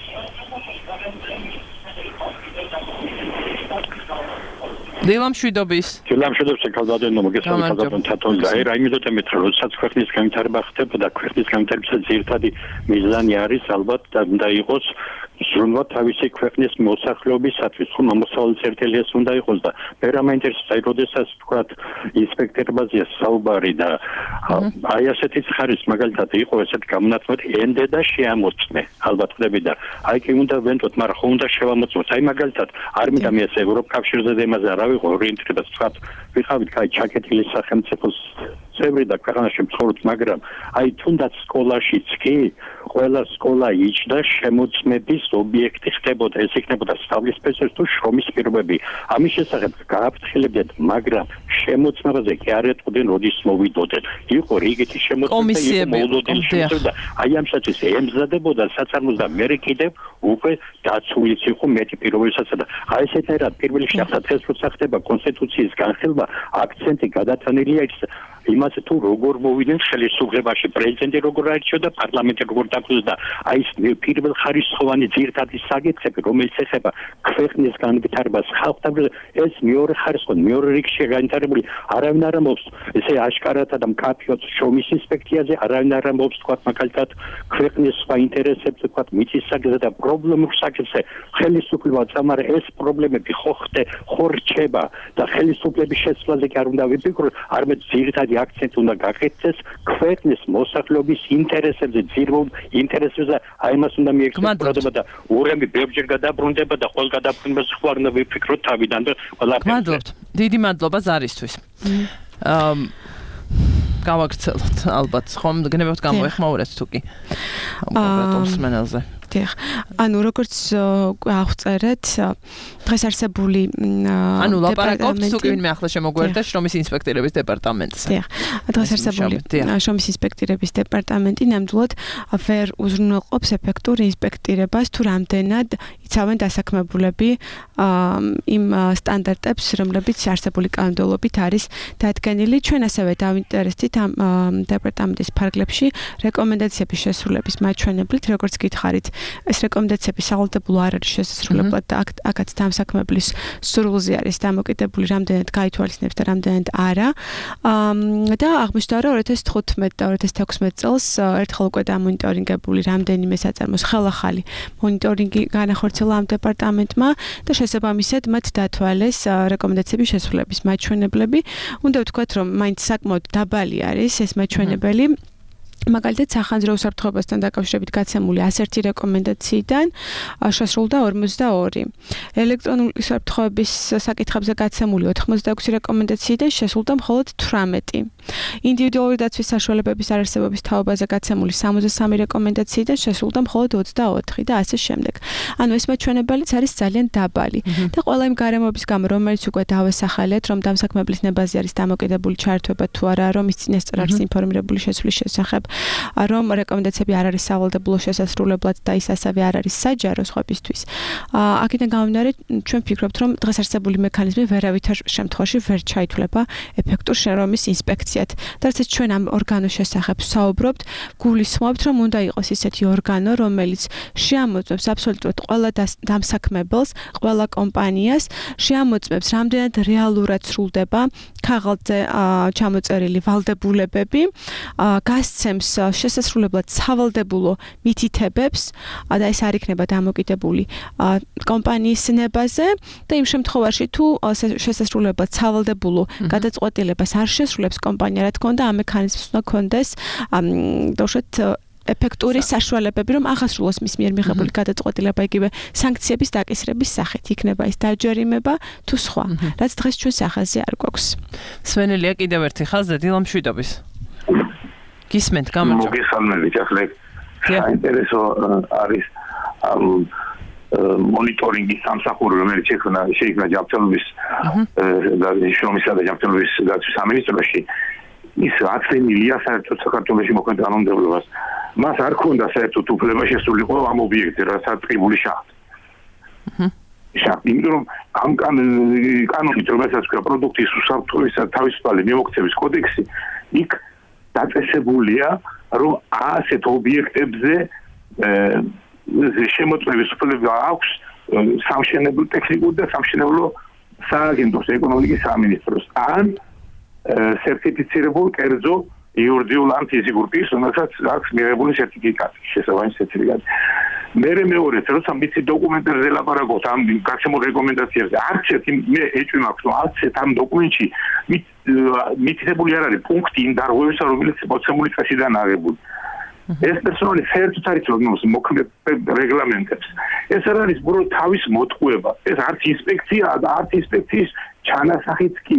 S3: დილა მშვიდობის.
S7: დილა მშვიდობის, ქალბატონო, მოგესალმებით ქალბატონო თათული და აი რა იმედოთ ემეთქე, როდესაც ქვეყნის განვითარება ხდება და ქვეყნის განვითარებისას ძირითადი მიზანი არის ალბათ და უნდა იყოს ზრუნვა თავისი ქვეყნის მოსახლეობისათვის, ხომ ამოსავლის ერთელიას უნდა იყოს და მე რა მაინტერესებს, აი როდესაც თქვათ ინსპექტორებაზეა საუბარი და აი ასეთი ხარის მაგალითად იყო ესეთ გამონათმული ენდე და შეამოწმე, ალბათ ხდები და აი კი უნდა ვენდოთ, მაგრამ ხო უნდა შევამოწმოთ. აი მაგალითად არ მინდა მე ეს ევროპკავშირზე დემაზე არ ავიღო ორიენტირებას, თქვათ ვიყავით კაი ჩაკეტილი სახელმწიფოს წევრი და ქვეყანაში მცხოვრობთ, მაგრამ აი თუნდაც სკოლაშიც კი ყველა სკოლა იჯდა შემოწმების ობიექტი ხდებოდა, ეს იქნებოდა სწავლის სპეციალისტ თუ შრომის პირობები. ამის შესახებ გააფრთხილებდეთ, მაგრამ შემოწმებაზე კი არ ეტყოდნენ, როდის მოვიდოდეთ. იყო რიგითი შემოწმება, იყო მოვიდოდილი შემოწმება. აი ამ საჭის ემზადებოდა საწარმოს და მე კიდევ უკვე დაცულიც იყო მეტი პირობებისაც და აი ესეთერად პირველი შეხება დღეს როცა ხდება კონსტიტუციის განხილვა, აქცენტი გადათანილია ის იმაზე თუ როგორ მოვიდნენ ხელისუფლებაში, პრეზიდენტი როგორ არჩეოდა, პარლამენტი როგორ დაგვდა, აი ეს პირველ ხარისხოვანი ძირითადი საკითხები, რომელიც ეხება ქვეყნის განვითარებას, ხალხთან, ეს მეორე ხარისხოვანი, მეორე რიგში განვითარებული, არავინ არ ამბობს, ესე აშკარათა და მკაფიოდ შრომის ინსპექციაზე, არავინ არ ამბობს, თქვათ მაგალითად, ქვეყნის სხვა ინტერესებზე, თქვათ მიწის საკითხზე და პრობლემურ საკითხზე, ხელისუფლება წამარე ეს პრობლემები ხო ხდება, ხო რჩება და ხელისუფლების შეცვლაზე კი არ უნდა ვიფიქროთ, არამედ ძირითადი აქცენტი უნდა გაკეთდეს ქვეყნის მოსახლეობის ინტერესებზე, ძირითად ინტერესებზე, აი მას უნდა მიეკუთვნება და ურემი ბევრჯერ გადაბრუნდება და ყოველ გადაბრუნებას ხო არ უნდა ვიფიქროთ თავიდან და ყველაფერზე.
S3: გმადლობთ. დიდი მადლობა ზარისთვის. აა გავაგრძელოთ ალბათ, ხომ გნებავთ გამოეხმაურეთ თუ კი. კონკრეტულ სმენელზე.
S4: დიახ. ანუ როგორც აღწერეთ, დღეს არსებული
S3: ანუ ლაპარაკობთ თუ კი ვინმე ახლა შემოგვერდა შრომის ინსპექტორების დეპარტამენტზე.
S4: დიახ. დღეს არსებული შრომის ინსპექტორების დეპარტამენტი ნამდვილად ვერ უზრუნველყოფს ეფექტურ ინსპექტირებას თუ რამდენად იცავენ დასაქმებულები იმ სტანდარტებს, რომლებიც არსებული კანონმდებლობით არის დადგენილი. ჩვენ ასევე დავინტერესდით ამ დეპარტამენტის ფარგლებში რეკომენდაციების შესრულების მაჩვენებლით, როგორც გითხარით, ეს რეკომენდაციები სავალდებულო არ არის შესასრულებლად და აქაც დამსაქმებლის სურვილზე არის დამოკიდებული, რამდენად გაითვალისწინებს და რამდენად არა. და აღმოჩნდა, რომ ორი ათას თხუთმეტ და ორი ათას თექვსმეტ წელს ერთხელ უკვე დამონიტორინგებული რამდენიმე საწარმოს ხელახალი მონიტორინგი განახორციელა ამ დეპარტამენტმა და შესაბამისად მათ დათვალეს რეკომენდაციების შესრულების მაჩვენებლები. უნდა ვთქვათ, რომ მაინც საკმაოდ დაბალი არის ეს მაჩვენებელი. მაგალითად სახანძრო უსაფრთხოებასთან დაკავშირებით გაცემული ასი რეკომენდაციიდან შესრულდა ორმოცდაორი. ელექტრონული უსაფრთხოების საკითხებზე გაცემული ოთხმოცდაექვსი რეკომენდაციიდან შესრულდა მხოლოდ თვრამეტი. ინდივიდუალური დაცვის საშუალებების არარსებობის თაობაზე გაცემული სამოცდასამი რეკომენდაციიდან შესრულდა მხოლოდ ოცდაოთხი და ასე შემდეგ. ანუ ეს მაჩვენებელიც არის ძალიან დაბალი. და ყველა იმ გარემოების გამო, რომელიც უკვე დავესახელეთ, რომ დამსაქმებლის ნებაზე არის დამოკიდებული ჩართვება თუ არა, რომ ის წინასწარ არის ინფორმირებული შეცვლის შესახებ, რომ რეკომენდაციები არ არის სავალდებულო შესასრულებლად და ის ასევე არ არის საჯარო სხვებისთვის. აქედან გამომდინარე, ჩვენ ვფიქრობთ, რომ დღეს არსებული მექანიზმი ვერავითარ შემთხვევაში ვერ ჩაითვლება ეფექტურ შრომის ინსპექციად. და რაც ჩვენ ამ ორგანოს შესახებ საუბრობთ, გულისხმობთ, რომ უნდა იყოს ისეთი ორგანო, რომელიც შეამოწმებს აბსოლუტურად ყველა დამსაქმებელს, ყველა კომპანიას, შეამოწმებს, რამდენად რეალურად სრულდება ქაღალდზე ჩამოწერილი ვალდებულებები, გასცემს შესასრულებლად სავალდებულო მითითებებს და ეს არ იქნება დამოკიდებული კომპანიის ნებაზე და იმ შემთხვევაში თუ შესასრულებლად სავალდებულო გადაწყვეტილებას არ შესრულებს კომპანია, რა თქმა უნდა, ამ მექანიზმს უნდა კონდეს დაუშვათ ეფექტური საშუალებები, რომ აღასრულოს მის მიერ მიღებული გადაწყვეტილება იგივე სანქციების დაკისრების სახით, იქნება ის დაჯერიმება თუ სხვა, რაც დღეს ჩვენ სახაზე არ გვაქვს.
S3: სვენელია კიდევ ერთი ხაზზე, დილა მშვიდობის. გისმენთ, გამარჯობა.
S5: მოგესალმებით, ახლა საინტერესო არის მონიტორინგის სამსახური, რომელიც შექმნა შეიქმნა ჯანმრთელობის და შრომისა და ჯანმრთელობის დაცვის სამინისტროში.
S8: ის აცენილია საერთოდ საქართველოში მოქმედ კანონმდებლობას. მას არ ქონდა საერთოდ უფლება შესულიყო ამ ობიექტზე, რასაც ტყიბული შახტი. აჰა. შახტი, იმიტომ რომ ამ კანონით, რომელსაც ქვია პროდუქტის უსაფრთხოებისა თავისუფალი მიმოქცევის კოდექსი, იქ დაწესებულია, რომ ასეთ ობიექტებზე შემოწმების უფლება აქვს სამშენებლო ტექნიკურ და სამშენებლო სააგენტოს ეკონომიკის სამინისტროს ან სერტიფიცირებულ კერძო იურიდიულ ან ფიზიკურ პირს, რომელსაც აქვს მიღებული სერტიფიკატი, შესაბამისი სერტიფიკატი. მერე მეორედ, როცა მიცი დოკუმენტებზე ლაპარაკობთ ამ გარშემო რეკომენდაციებზე, არც ერთი მე ეჭვი მაქვს, რომ არც ერთ ამ დოკუმენტში მითითებული არ არის პუნქტი იმ დარღვევისა, რომელიც მოცემული წესიდან აღებული. ეს პერსონალი საერთოდ არის ცნობილი მოქმედ რეგლამენტებს. ეს არ არის უბრალოდ თავის მოტყუება. ეს არც ინსპექციაა და არც ინსპექციის ჩანასახიც კი.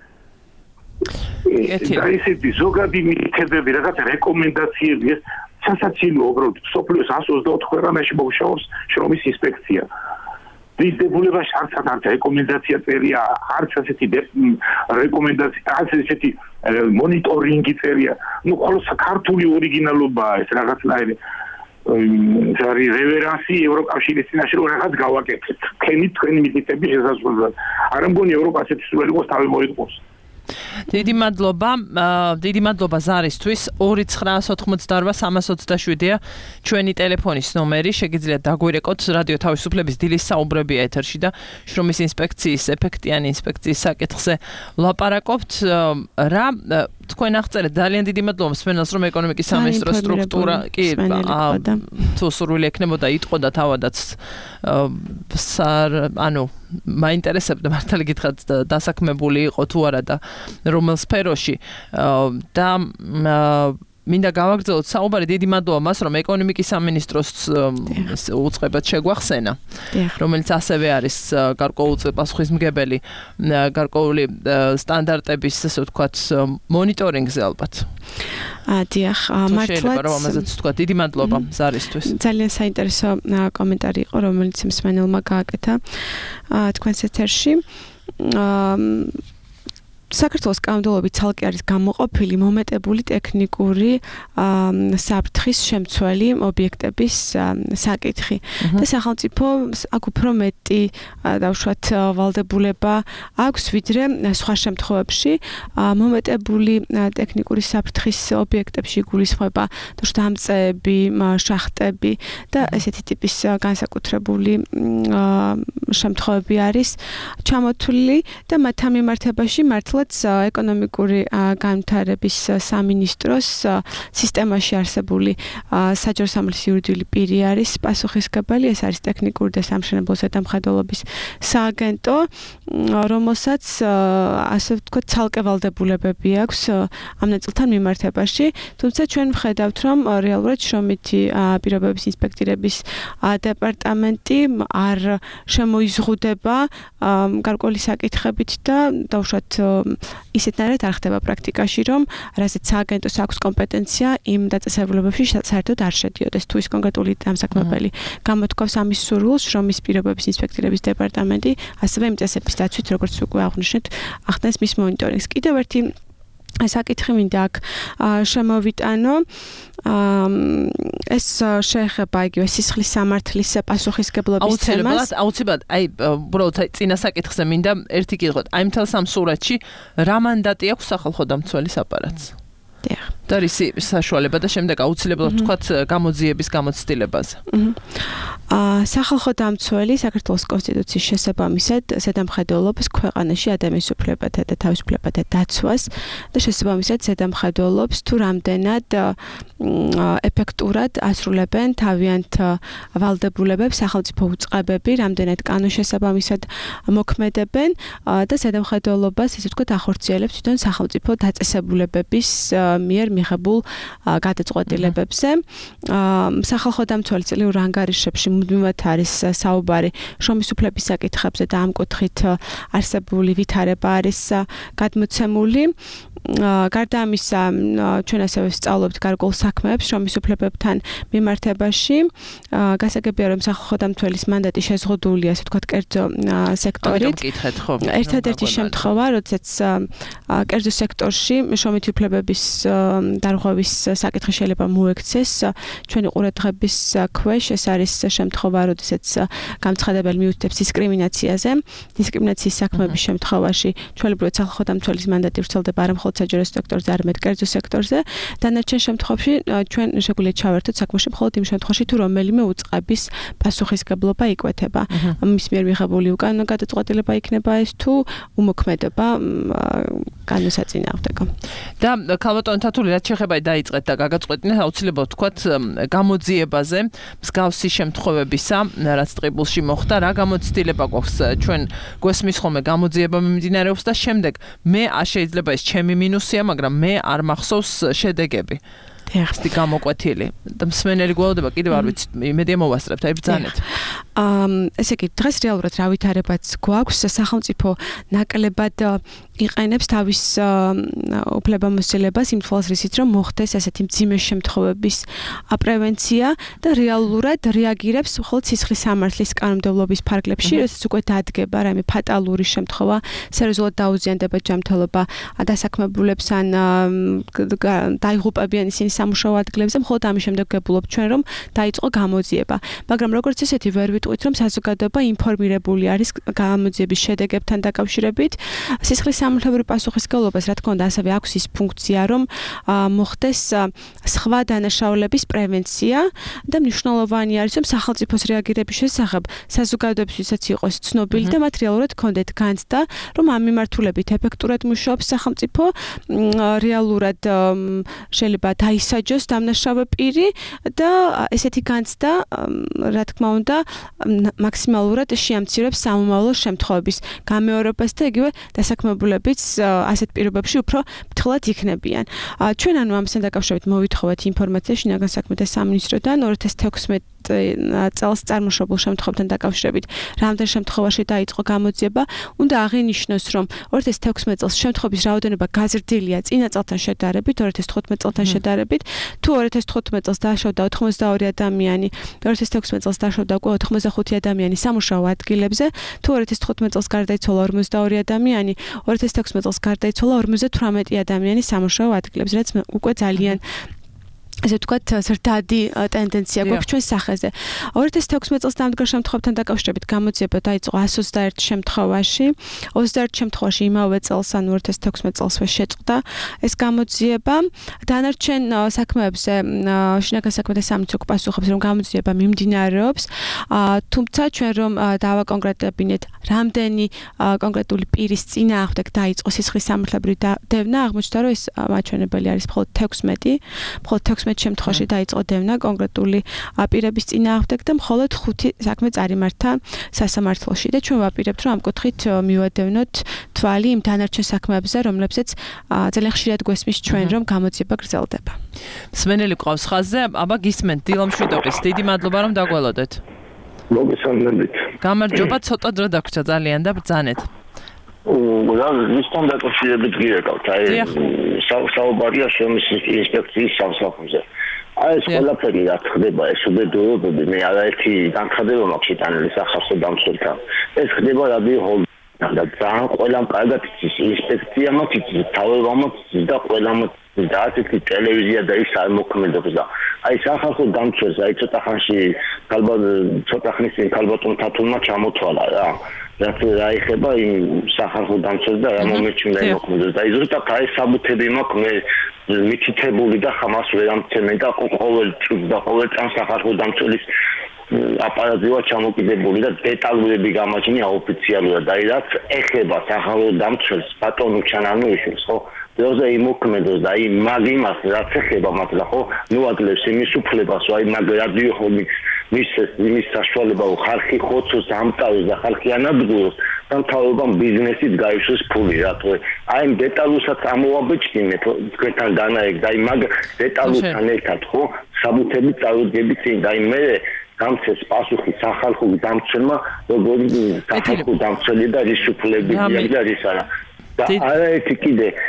S8: და ისეთი ზოგადი მითებები, რაღაც რეკომენდაციები, ეს სასაცილოა უბრალოდ. სოფლიოს εκατს ოცდაოთხ ქვეყანაში მუშაობს შრომის ინსპექცია. ის დებულებაში არც არც რეკომენდაცია წერია, არც ასეთი რეკომენდაცია, არც ესეთი მონიტორინგი წერია. ნუ ხოლოს ქართული ორიგინალობაა ეს რაღაცნაირი ეს არის რევერანსი ევროკავშირის წინაშე რომ რაღაც გავაკეთეთ. თქვენი თქვენი მითითების შესაძლებლად. არ მგონი ევროპა ასეთი სულ იყოს თავი მოიყოს.
S3: დიდი მადლობა, დიდი მადლობა ზარისთვის. ორი ცხრა ოთხმოცდაორვა სამას ოცდაშვიდია ჩვენი ტელეფონის ნომერი. შეგიძლიათ დაგვირეკოთ რადიო თავისუფლების დილის საუბრები ეთერში და შრომის ინსპექციის ეფექტიანი ინსპექციის საკითხზე ვლაპარაკობთ. რა თქვენ აღწერეთ ძალიან დიდი მადლობა მსმენელს რომ ეკონომიკის სამინისტროს სტრუქტურა კი თუ სურვილი ექნებოდა იტყოდა თავადაც ანუ მაინტერესებდა მართალი გითხრათ დასაქმებული იყო თუ არა და რომელ სფეროში და მინდა გავაგრძელოთ საუბარი. დიდი მადლობა მას რომ ეკონომიკის სამინისტროს უწყებად შეგვახსენა, რომელიც ასევე არის გარკვეული პასუხისმგებელი გარკვეული სტანდარტების, ასე ვთქვათ, მონიტორინგზე ალბათ.
S4: დიახ, მართლაც
S3: რომელზეც ვთქვათ, დიდი მადლობა ზარისთვის.
S4: ძალიან საინტერესო კომენტარი იყო, რომელიც მსმენელმა გააკეთა თქვენს ეთერში. საქართველოს კანონმდებლობით ცალკე არის გამოყოფილი მომეტებული ტექნიკური საფრთხის შემცველი ობიექტების საკითხი და სახელმწიფო აქ უფრო მეტი დავუშვათ ვალდებულება აქვს ვიდრე სხვა შემთხვევებში მომეტებული ტექნიკური საფრთხის ობიექტებში გულისხმება თუმცა დამწეები, შახტები და ესეთი ტიპის განსაკუთრებული შემთხვევები არის ჩამოთვლილი და მათთან მიმართებაში მართლა ეკონომიკური განვითარების სამინისტროს სისტემაში არსებული საჯარო სამართლის იურიდიული პირი არის პასუხისმგებელი, ეს არის ტექნიკური და სამშენებლო ზედამხედველობის სააგენტო, რომელსაც ასე ვთქვათ, ცალკე ვალდებულებები აქვს ამ ნაწილთან მიმართებაში, თუმცა ჩვენ ვხედავთ, რომ რეალურად შრომითი პირობების ინსპექტირების დეპარტამენტი არ შემოიზღუდება გარკვეული საკითხებით და დავუშვათ ისეთნაირად არ ხდება პრაქტიკაში, რომ რასაც სააგენტოს აქვს კომპეტენცია იმ დაწესებულებებში საერთოდ არ შედიოდეს. თუ ის კონკრეტული დამსაქმებელი გამოთქვავს ამის სურვილს, შრომის პირობების ინსპექტირების დეპარტამენტი ასევე იმ წესების დაცვით, როგორც უკვე აღვნიშნეთ, ახდენს მის მონიტორინგს. კიდევ ერთი საკითხი მინდა აქ შემოვიტანო. ეს შეეხება იგივე სისხლის სამართლის პასუხისმგებლობის თემას.
S3: აუცილებლად, აი, უბრალოდ წინა საკითხზე მინდა ერთი კითხოთ. აი მთელ სამ სურათში რა მანდატი აქვს სახალხო დამცველის აპარატს?
S4: დიახ.
S3: და რისი საშუალება და შემდეგ აუცილებლად ვთქვათ გამოძიების გამოცდილებაზე.
S4: აა სახალხო დამცველი საქართველოს კონსტიტუციის შესაბამისად ზედამხედველობს ქვეყანაში ადამიანის უფლებათა და თავისუფლებათა დაცვას და შესაბამისად ზედამხედველობს თუ რამდენად ეფექტურად ასრულებენ თავიანთ ვალდებულებებს სახელმწიფო უწყებები, რამდენად კანონშესაბამისად მოქმედებენ და ზედამხედველობას, ესე ვთქვათ, ახორციელებს თვითონ სახელმწიფო დაწესებულებების მიერ მიღებულ გადაწყვეტილებებზე. სახალხო დამცველი წლიურ ანგარიშებში მუდმივად არის საუბარი შრომის უფლების საკითხებზე და ამ კუთხით არსებული ვითარება არის გადმოცემული. გარდა ამისა, ჩვენ ასევე ვსწავლობთ გარკვეულ საქმეებს შრომის უფლებებთან მიმართებაში. გასაგებია, რომ სახალხო დამცველის მანდატი შეზღუდულია, ასე ვთქვათ, კერძო სექტორით. ერთადერთი შემთხვევა, როდესაც კერძო სექტორში შრომითი უფლებების დარღვევის საკითხი შეიძლება მოექცეს ჩვენი ყურადღების ქვეშ, ეს არის შემთხვევა, როდესაც გამცხადებელი მიუთითებს დისკრიმინაციაზე. დისკრიმინაციის საქმეების შემთხვევაში ჩვეულებრივად სახალხო დამცველის მანდატი ვრცელდება არა მხოლოდ საჯარო სექტორზე, არამედ კერძო სექტორზე. დანარჩენ შემთხვევაში ჩვენ შეგვიძლია ჩავერთოთ საქმეში მხოლოდ იმ შემთხვევაში, თუ რომელიმე უწყების პასუხისგებლობა იკვეთება. მის მიერ მიღებული უკანონო გადაწყვეტილება იქნება ეს თუ უმოქმედება განუსაწინააღმდეგო.
S3: და ქალბატონო თათული, რაც შეხება დაიწყეთ და გაგაწყვეტინეთ აუცილებლად თქვათ გამოძიებაზე, მსგავსი შემთხვევებისა, რაც ტყიბულში მოხდა, რა გამოცდილება გვაქვს ჩვენ გვესმის ხოლმე გამოძიება მიმდინარეობს და შემდეგ მე შეიძლება ეს ჩემი მინუსია, მაგრამ მე არ მახსოვს შედეგები. ეხსტი გამოკვეთილი და მსმენელი გველოდება კიდევ არ ვიცი, იმედია მოვასწრებთ, აი ბრძანეთ.
S4: აა ესე იგი დღეს რეალურად რა ვითარებაც გვაქვს, სახელმწიფო ნაკლებად იყენებს თავის უფლებამოსილებას იმ თვალს რისით, რომ მოხდეს ასეთი მძიმე შემთხვევების პრევენცია და რეალურად რეაგირებს მხოლოდ სისხლის სამართლის კანონმდებლობის ფარგლებში, როდესაც უკვე დადგება რაიმე ფატალური შემთხვევა, სერიოზულად დაუზიანდება ჯანმრთელობა დასაქმებულებს ან დაიღუპებიან ისინი სამუშაო ადგილებზე, მხოლოდ ამის შემდეგ გებულობ ჩვენ, რომ დაიწყო გამოძიება. მაგრამ როგორც ესეთი ვერ ვიტყვით, რომ საზოგადოება ინფორმირებული არის გამოძიების შედეგებთან დაკავშირებით. სისხლის სამართლებრივი პასუხისმგებლობას, რა თქმა უნდა, ასევე აქვს ის ფუნქცია, რომ მოხდეს სხვა დანაშაულების პრევენცია და მნიშვნელოვანი არის, რომ სახელმწიფოს რეაგირების შესახებ საზოგადოებისთვისაც იყოს ცნობილი და მათ რეალურად ჰქონდეთ განცდა, რომ ამ მიმართულებით ეფექტურად მუშაობს სახელმწიფო, რეალურად შეიძლება დაისაჯოს დამნაშავე პირი და ესეთი განცდა, რა თქმა უნდა, მაქსიმალურად შეამცირებს სამომავლო შემთხვევების გამეორებას და იგივე დასაქმებულებიც ასეთ პირობებში უფრო ფრთხილად იქნებიან. ჩვენ ანუ ამასთან დაკავშირებით მოვითხოვეთ ინფორმაცია შინაგან საქმეთა სამინისტროდან ორი ათას თექვსმეტ წელს წარმოშობილ შემთხვევებთან დაკავშირებით რამდენ შემთხვევაში დაიწყო გამოძიება. უნდა აღინიშნოს, რომ ორი ათას თექვსმეტ წელს შემთხვევების რაოდენობა გაზრდილია წინა წელთან შედარებით, ორი ათას თხუთმეტ წელთან შედარებით. თუ ორი ათას თხუთმეტ წელს დაშავდა ოცდაორი ადამიანი, ორი ათას თექვსმეტ წელს დაშავდა უკვე ოცდახუთი ადამიანი სამუშაო ადგილებზე, თუ ორი ათას თხუთმეტ წელს გარდაიცვალა ორმოცდაორი ადამიანი, ორი ათას თექვსმეტ წელს გარდაიცვალა ორმოცდათვრამეტი ადამიანი სამუშაო ადგილებზე, რაც უკვე ძალიან ესე ვთქვათ, ზრდადი ტენდენცია გვაქვს ჩვენ სახეზე. ორი ათას თექვსმეტ წელს დამდგარ შემთხვევებთან დაკავშირებით გამოძიება დაიწყო εκατს ოცდაერთი შემთხვევაში. ოცდაერთი შემთხვევაში იმავე წელს, ანუ ორი ათას თექვსმეტ წელსვე შეწყდა ეს გამოძიება. დანარჩენ საქმეებზე შინაგან საქმეთა სამინისტრო პასუხობს, რომ გამოძიება მიმდინარეობს. თუმცა ჩვენ რომ დავაკონკრეტებინეთ, რამდენი კონკრეტული პირის წინააღმდეგ დაიწყო სისხლის სამართლებრივი დევნა, აღმოჩნდა, რომ ეს მაჩვენებელი არის მხოლოდ თექვსმეტი, მხოლოდ თექვსმეტ შემთხვევაში დაიწყო დევნა კონკრეტული პირების წინააღმდეგ და მხოლოდ ხუთი საქმე წარიმართა სასამართლოში და ჩვენ ვაპირებთ, რომ ამ კუთხით მივადევნოთ თვალი იმ დანარჩენ საქმეებზე, რომლებსაც ძალიან ხშირად გვესმის ჩვენ, რომ გამოძიება გრძელდება.
S3: მსმენელი ყავს ხაზზე, აბა გისმენთ დილამშვიდობის. დიდი მადლობა, რომ დაგველოდეთ.
S9: მოგესალმებით.
S3: გამარჯობა, ცოტა დრო დაგვრჩა ძალიან და ბრძანეთ.
S9: რა ვისთან დაკავშირებით გიეკავთ? აი საუბარია შრომის ინსპექციის სამსახურზე. აი ეს ყველაფერი რაც ხდება, ეს უბედურებები, მე არაერთი განცხადება მაქვს შეტანილი სახალხო დამცველთან. ეს ხდება რადიო და ძალიან ყველამ კარგად იცის ინსპექცია მათ იცის, თავებამაც იცის და ყველამ და ასეთი ტელევიზია და ის არ მოქმედებს და აი სახალხო დამცველს აი ცოტა ხანში ალბათ ცოტა ხნის წინ ქალბატონ თათულმა ჩამოთვალა რა. რაც რა ეხება იმ სახალხო დამცველს და რა მომენტში უნდა იმოქმედოს და ზუსტად აი საბუთები მაქვს მე მითითებული და ხამას ვერ ამცემენ და ყოველ წუთს და ყოველ წამს სახალხო დამცველის აპარატი ვარ ჩამოკიდებული და დეტალურები გამაჩნია ოფიციალურად და რაც ეხება სახალხო დამცველს ბატონო ჩანანუიშვილს ხო როზე იმოქმედოს და აი მაგ იმას რაც ეხება მართლა ხო ნუ აძლევს იმის უფლებას აი მაგ რადიო ხო მის იმის საშუალება ხალხი ხოცოს ამტავის და ხალხი ანადგუროს და თავებამ ბიზნესით გაიშვეს ფული რატო აი იმ დეტალურსაც ამოვაბეჭდინე თქვენთან განაეგ და აი მაგ დეტალურთან ერთად ხო საბუთები წავდგები წინ და აი მე გამცეს პასუხი სახალხო დამცველმა როგორი სახალხო დამცველი და რის უფლებებია და რის არა და არაერთი კიდე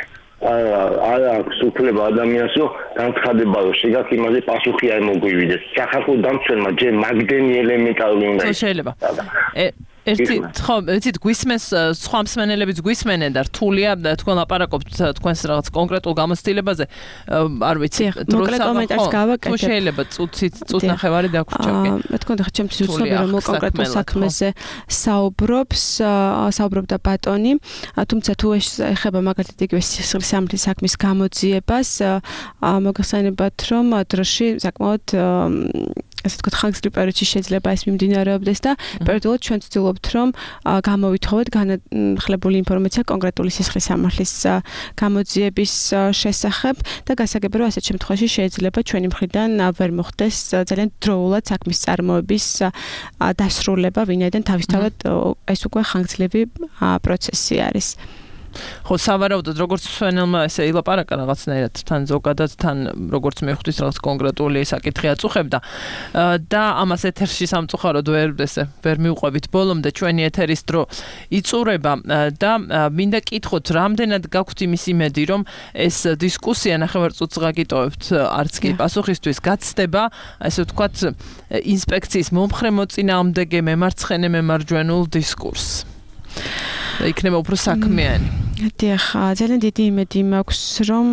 S9: არ აქვს უფლება ადამიანს რომ განცხადება რომ შეგაქ იმაზე პასუხი არ მოგვივიდეს. სახალხო დამცველმა ჯერ მაგდენი ელემენტარული უნდა
S3: იყოს. შეიძლება. ერთი ხო, იცით გვისმენს სხვა მსმენელებიც გვისმენენ და რთულია თქვენ ლაპარაკობთ თქვენს რაღაც კონკრეტულ გამოცდილებაზე. არ ვიცი,
S4: დროს კომენტარს გავაკეთებ.
S3: თუ შეიძლება წუთით, წუთ ნახევარი დაგვრჩევკი.
S4: მე თქვენ ხა ჩემთვის უცნობია რომ კონკრეტულ საქმეზე საუბრობს, საუბრობდა ბატონი, თუმცა თუ ეხება მაგალითად იგივე სისხლის სამართლის საქმის გამოძიებას, მოგხსენებათ რომ დროში საკმაოდ ასე თქვა ხანგრძლივ პერიოდში შეიძლება ეს მიმდინარეობდეს და პერიოდულად ჩვენ ვცდილობთ რომ გამოვითხოვოთ განხილებული ინფორმაცია კონკრეტული სისხლის სამართლის გამოძიების შესახებ და გასაგებია რომ ასეთ შემთხვევაში შეიძლება ჩვენი მხრიდან ვერ მოხდეს ძალიან დროულად საქმის წარმოების დასრულება, ვინაიდან თავისთავად ეს უკვე ხანგრძლივი პროცესი არის.
S3: ხო, სავარაუდოდ როგორც მსვენელმა ესე ილაპარაკა რაღაცნაირად თან ზოგადად თან როგორც მეხვდით რაღაც კონკრეტული საკითხი აწუხებდა და ამას ეთერში სამწუხაროდ ვერ ესე ვერ მივყვებით ბოლომდე ჩვენი ეთერის დრო იწურება და მინდა კითხოთ რამდენად გაქვთ იმის იმედი რომ ეს დისკუსია ნახევარ წუთს გაგიტოვებთ არც კი პასუხისთვის გაცდება ესე ვთქვათ ინსპექციის მომხრე მოწინააღმდეგე მემარცხენე მემარჯვენულ დისკურსს და იქნება უფრო საქმიანი.
S4: დიახ, ძალიან დიდი იმედი მაქვს, რომ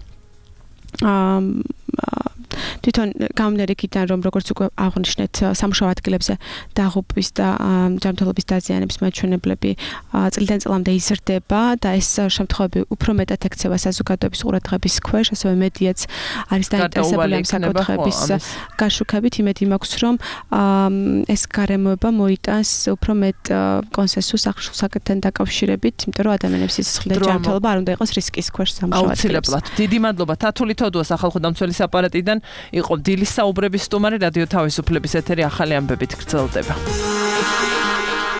S4: აა თვითონ გამონერეკიდან რომ როგორც უკვე აღნიშნეთ სამუშაო ადგილებზე დაღუპვის და ჯანმრთელობის დაზიანების მაჩვენებლები წლიდან წლამდე იზრდება და ეს შემთხვევები უფრო მეტად ექცევა საზოგადოების ყურადღების ქვეშ, ასევე მედიაც არის დაინტერესებული ამ საკითხების გაშუქებით. იმედი მაქვს რომ ეს გარემოება მოიტანს უფრო მეტ კონსენსუსს აღნიშნულ საკითხთან დაკავშირებით, იმიტომ რომ ადამიანების სიცოცხლე და ჯანმრთელობა არ უნდა იყოს რისკის ქვეშ სამუშაო ადგილებზე.
S3: აუცილებლად. დიდი მადლობა თათული თოდუა სახალხო დამცველის აპარატიდან იყო დილის საუბრების სტუმარი, რადიო თავისუფლების ეთერი ახალი ამბებით გრძელდება.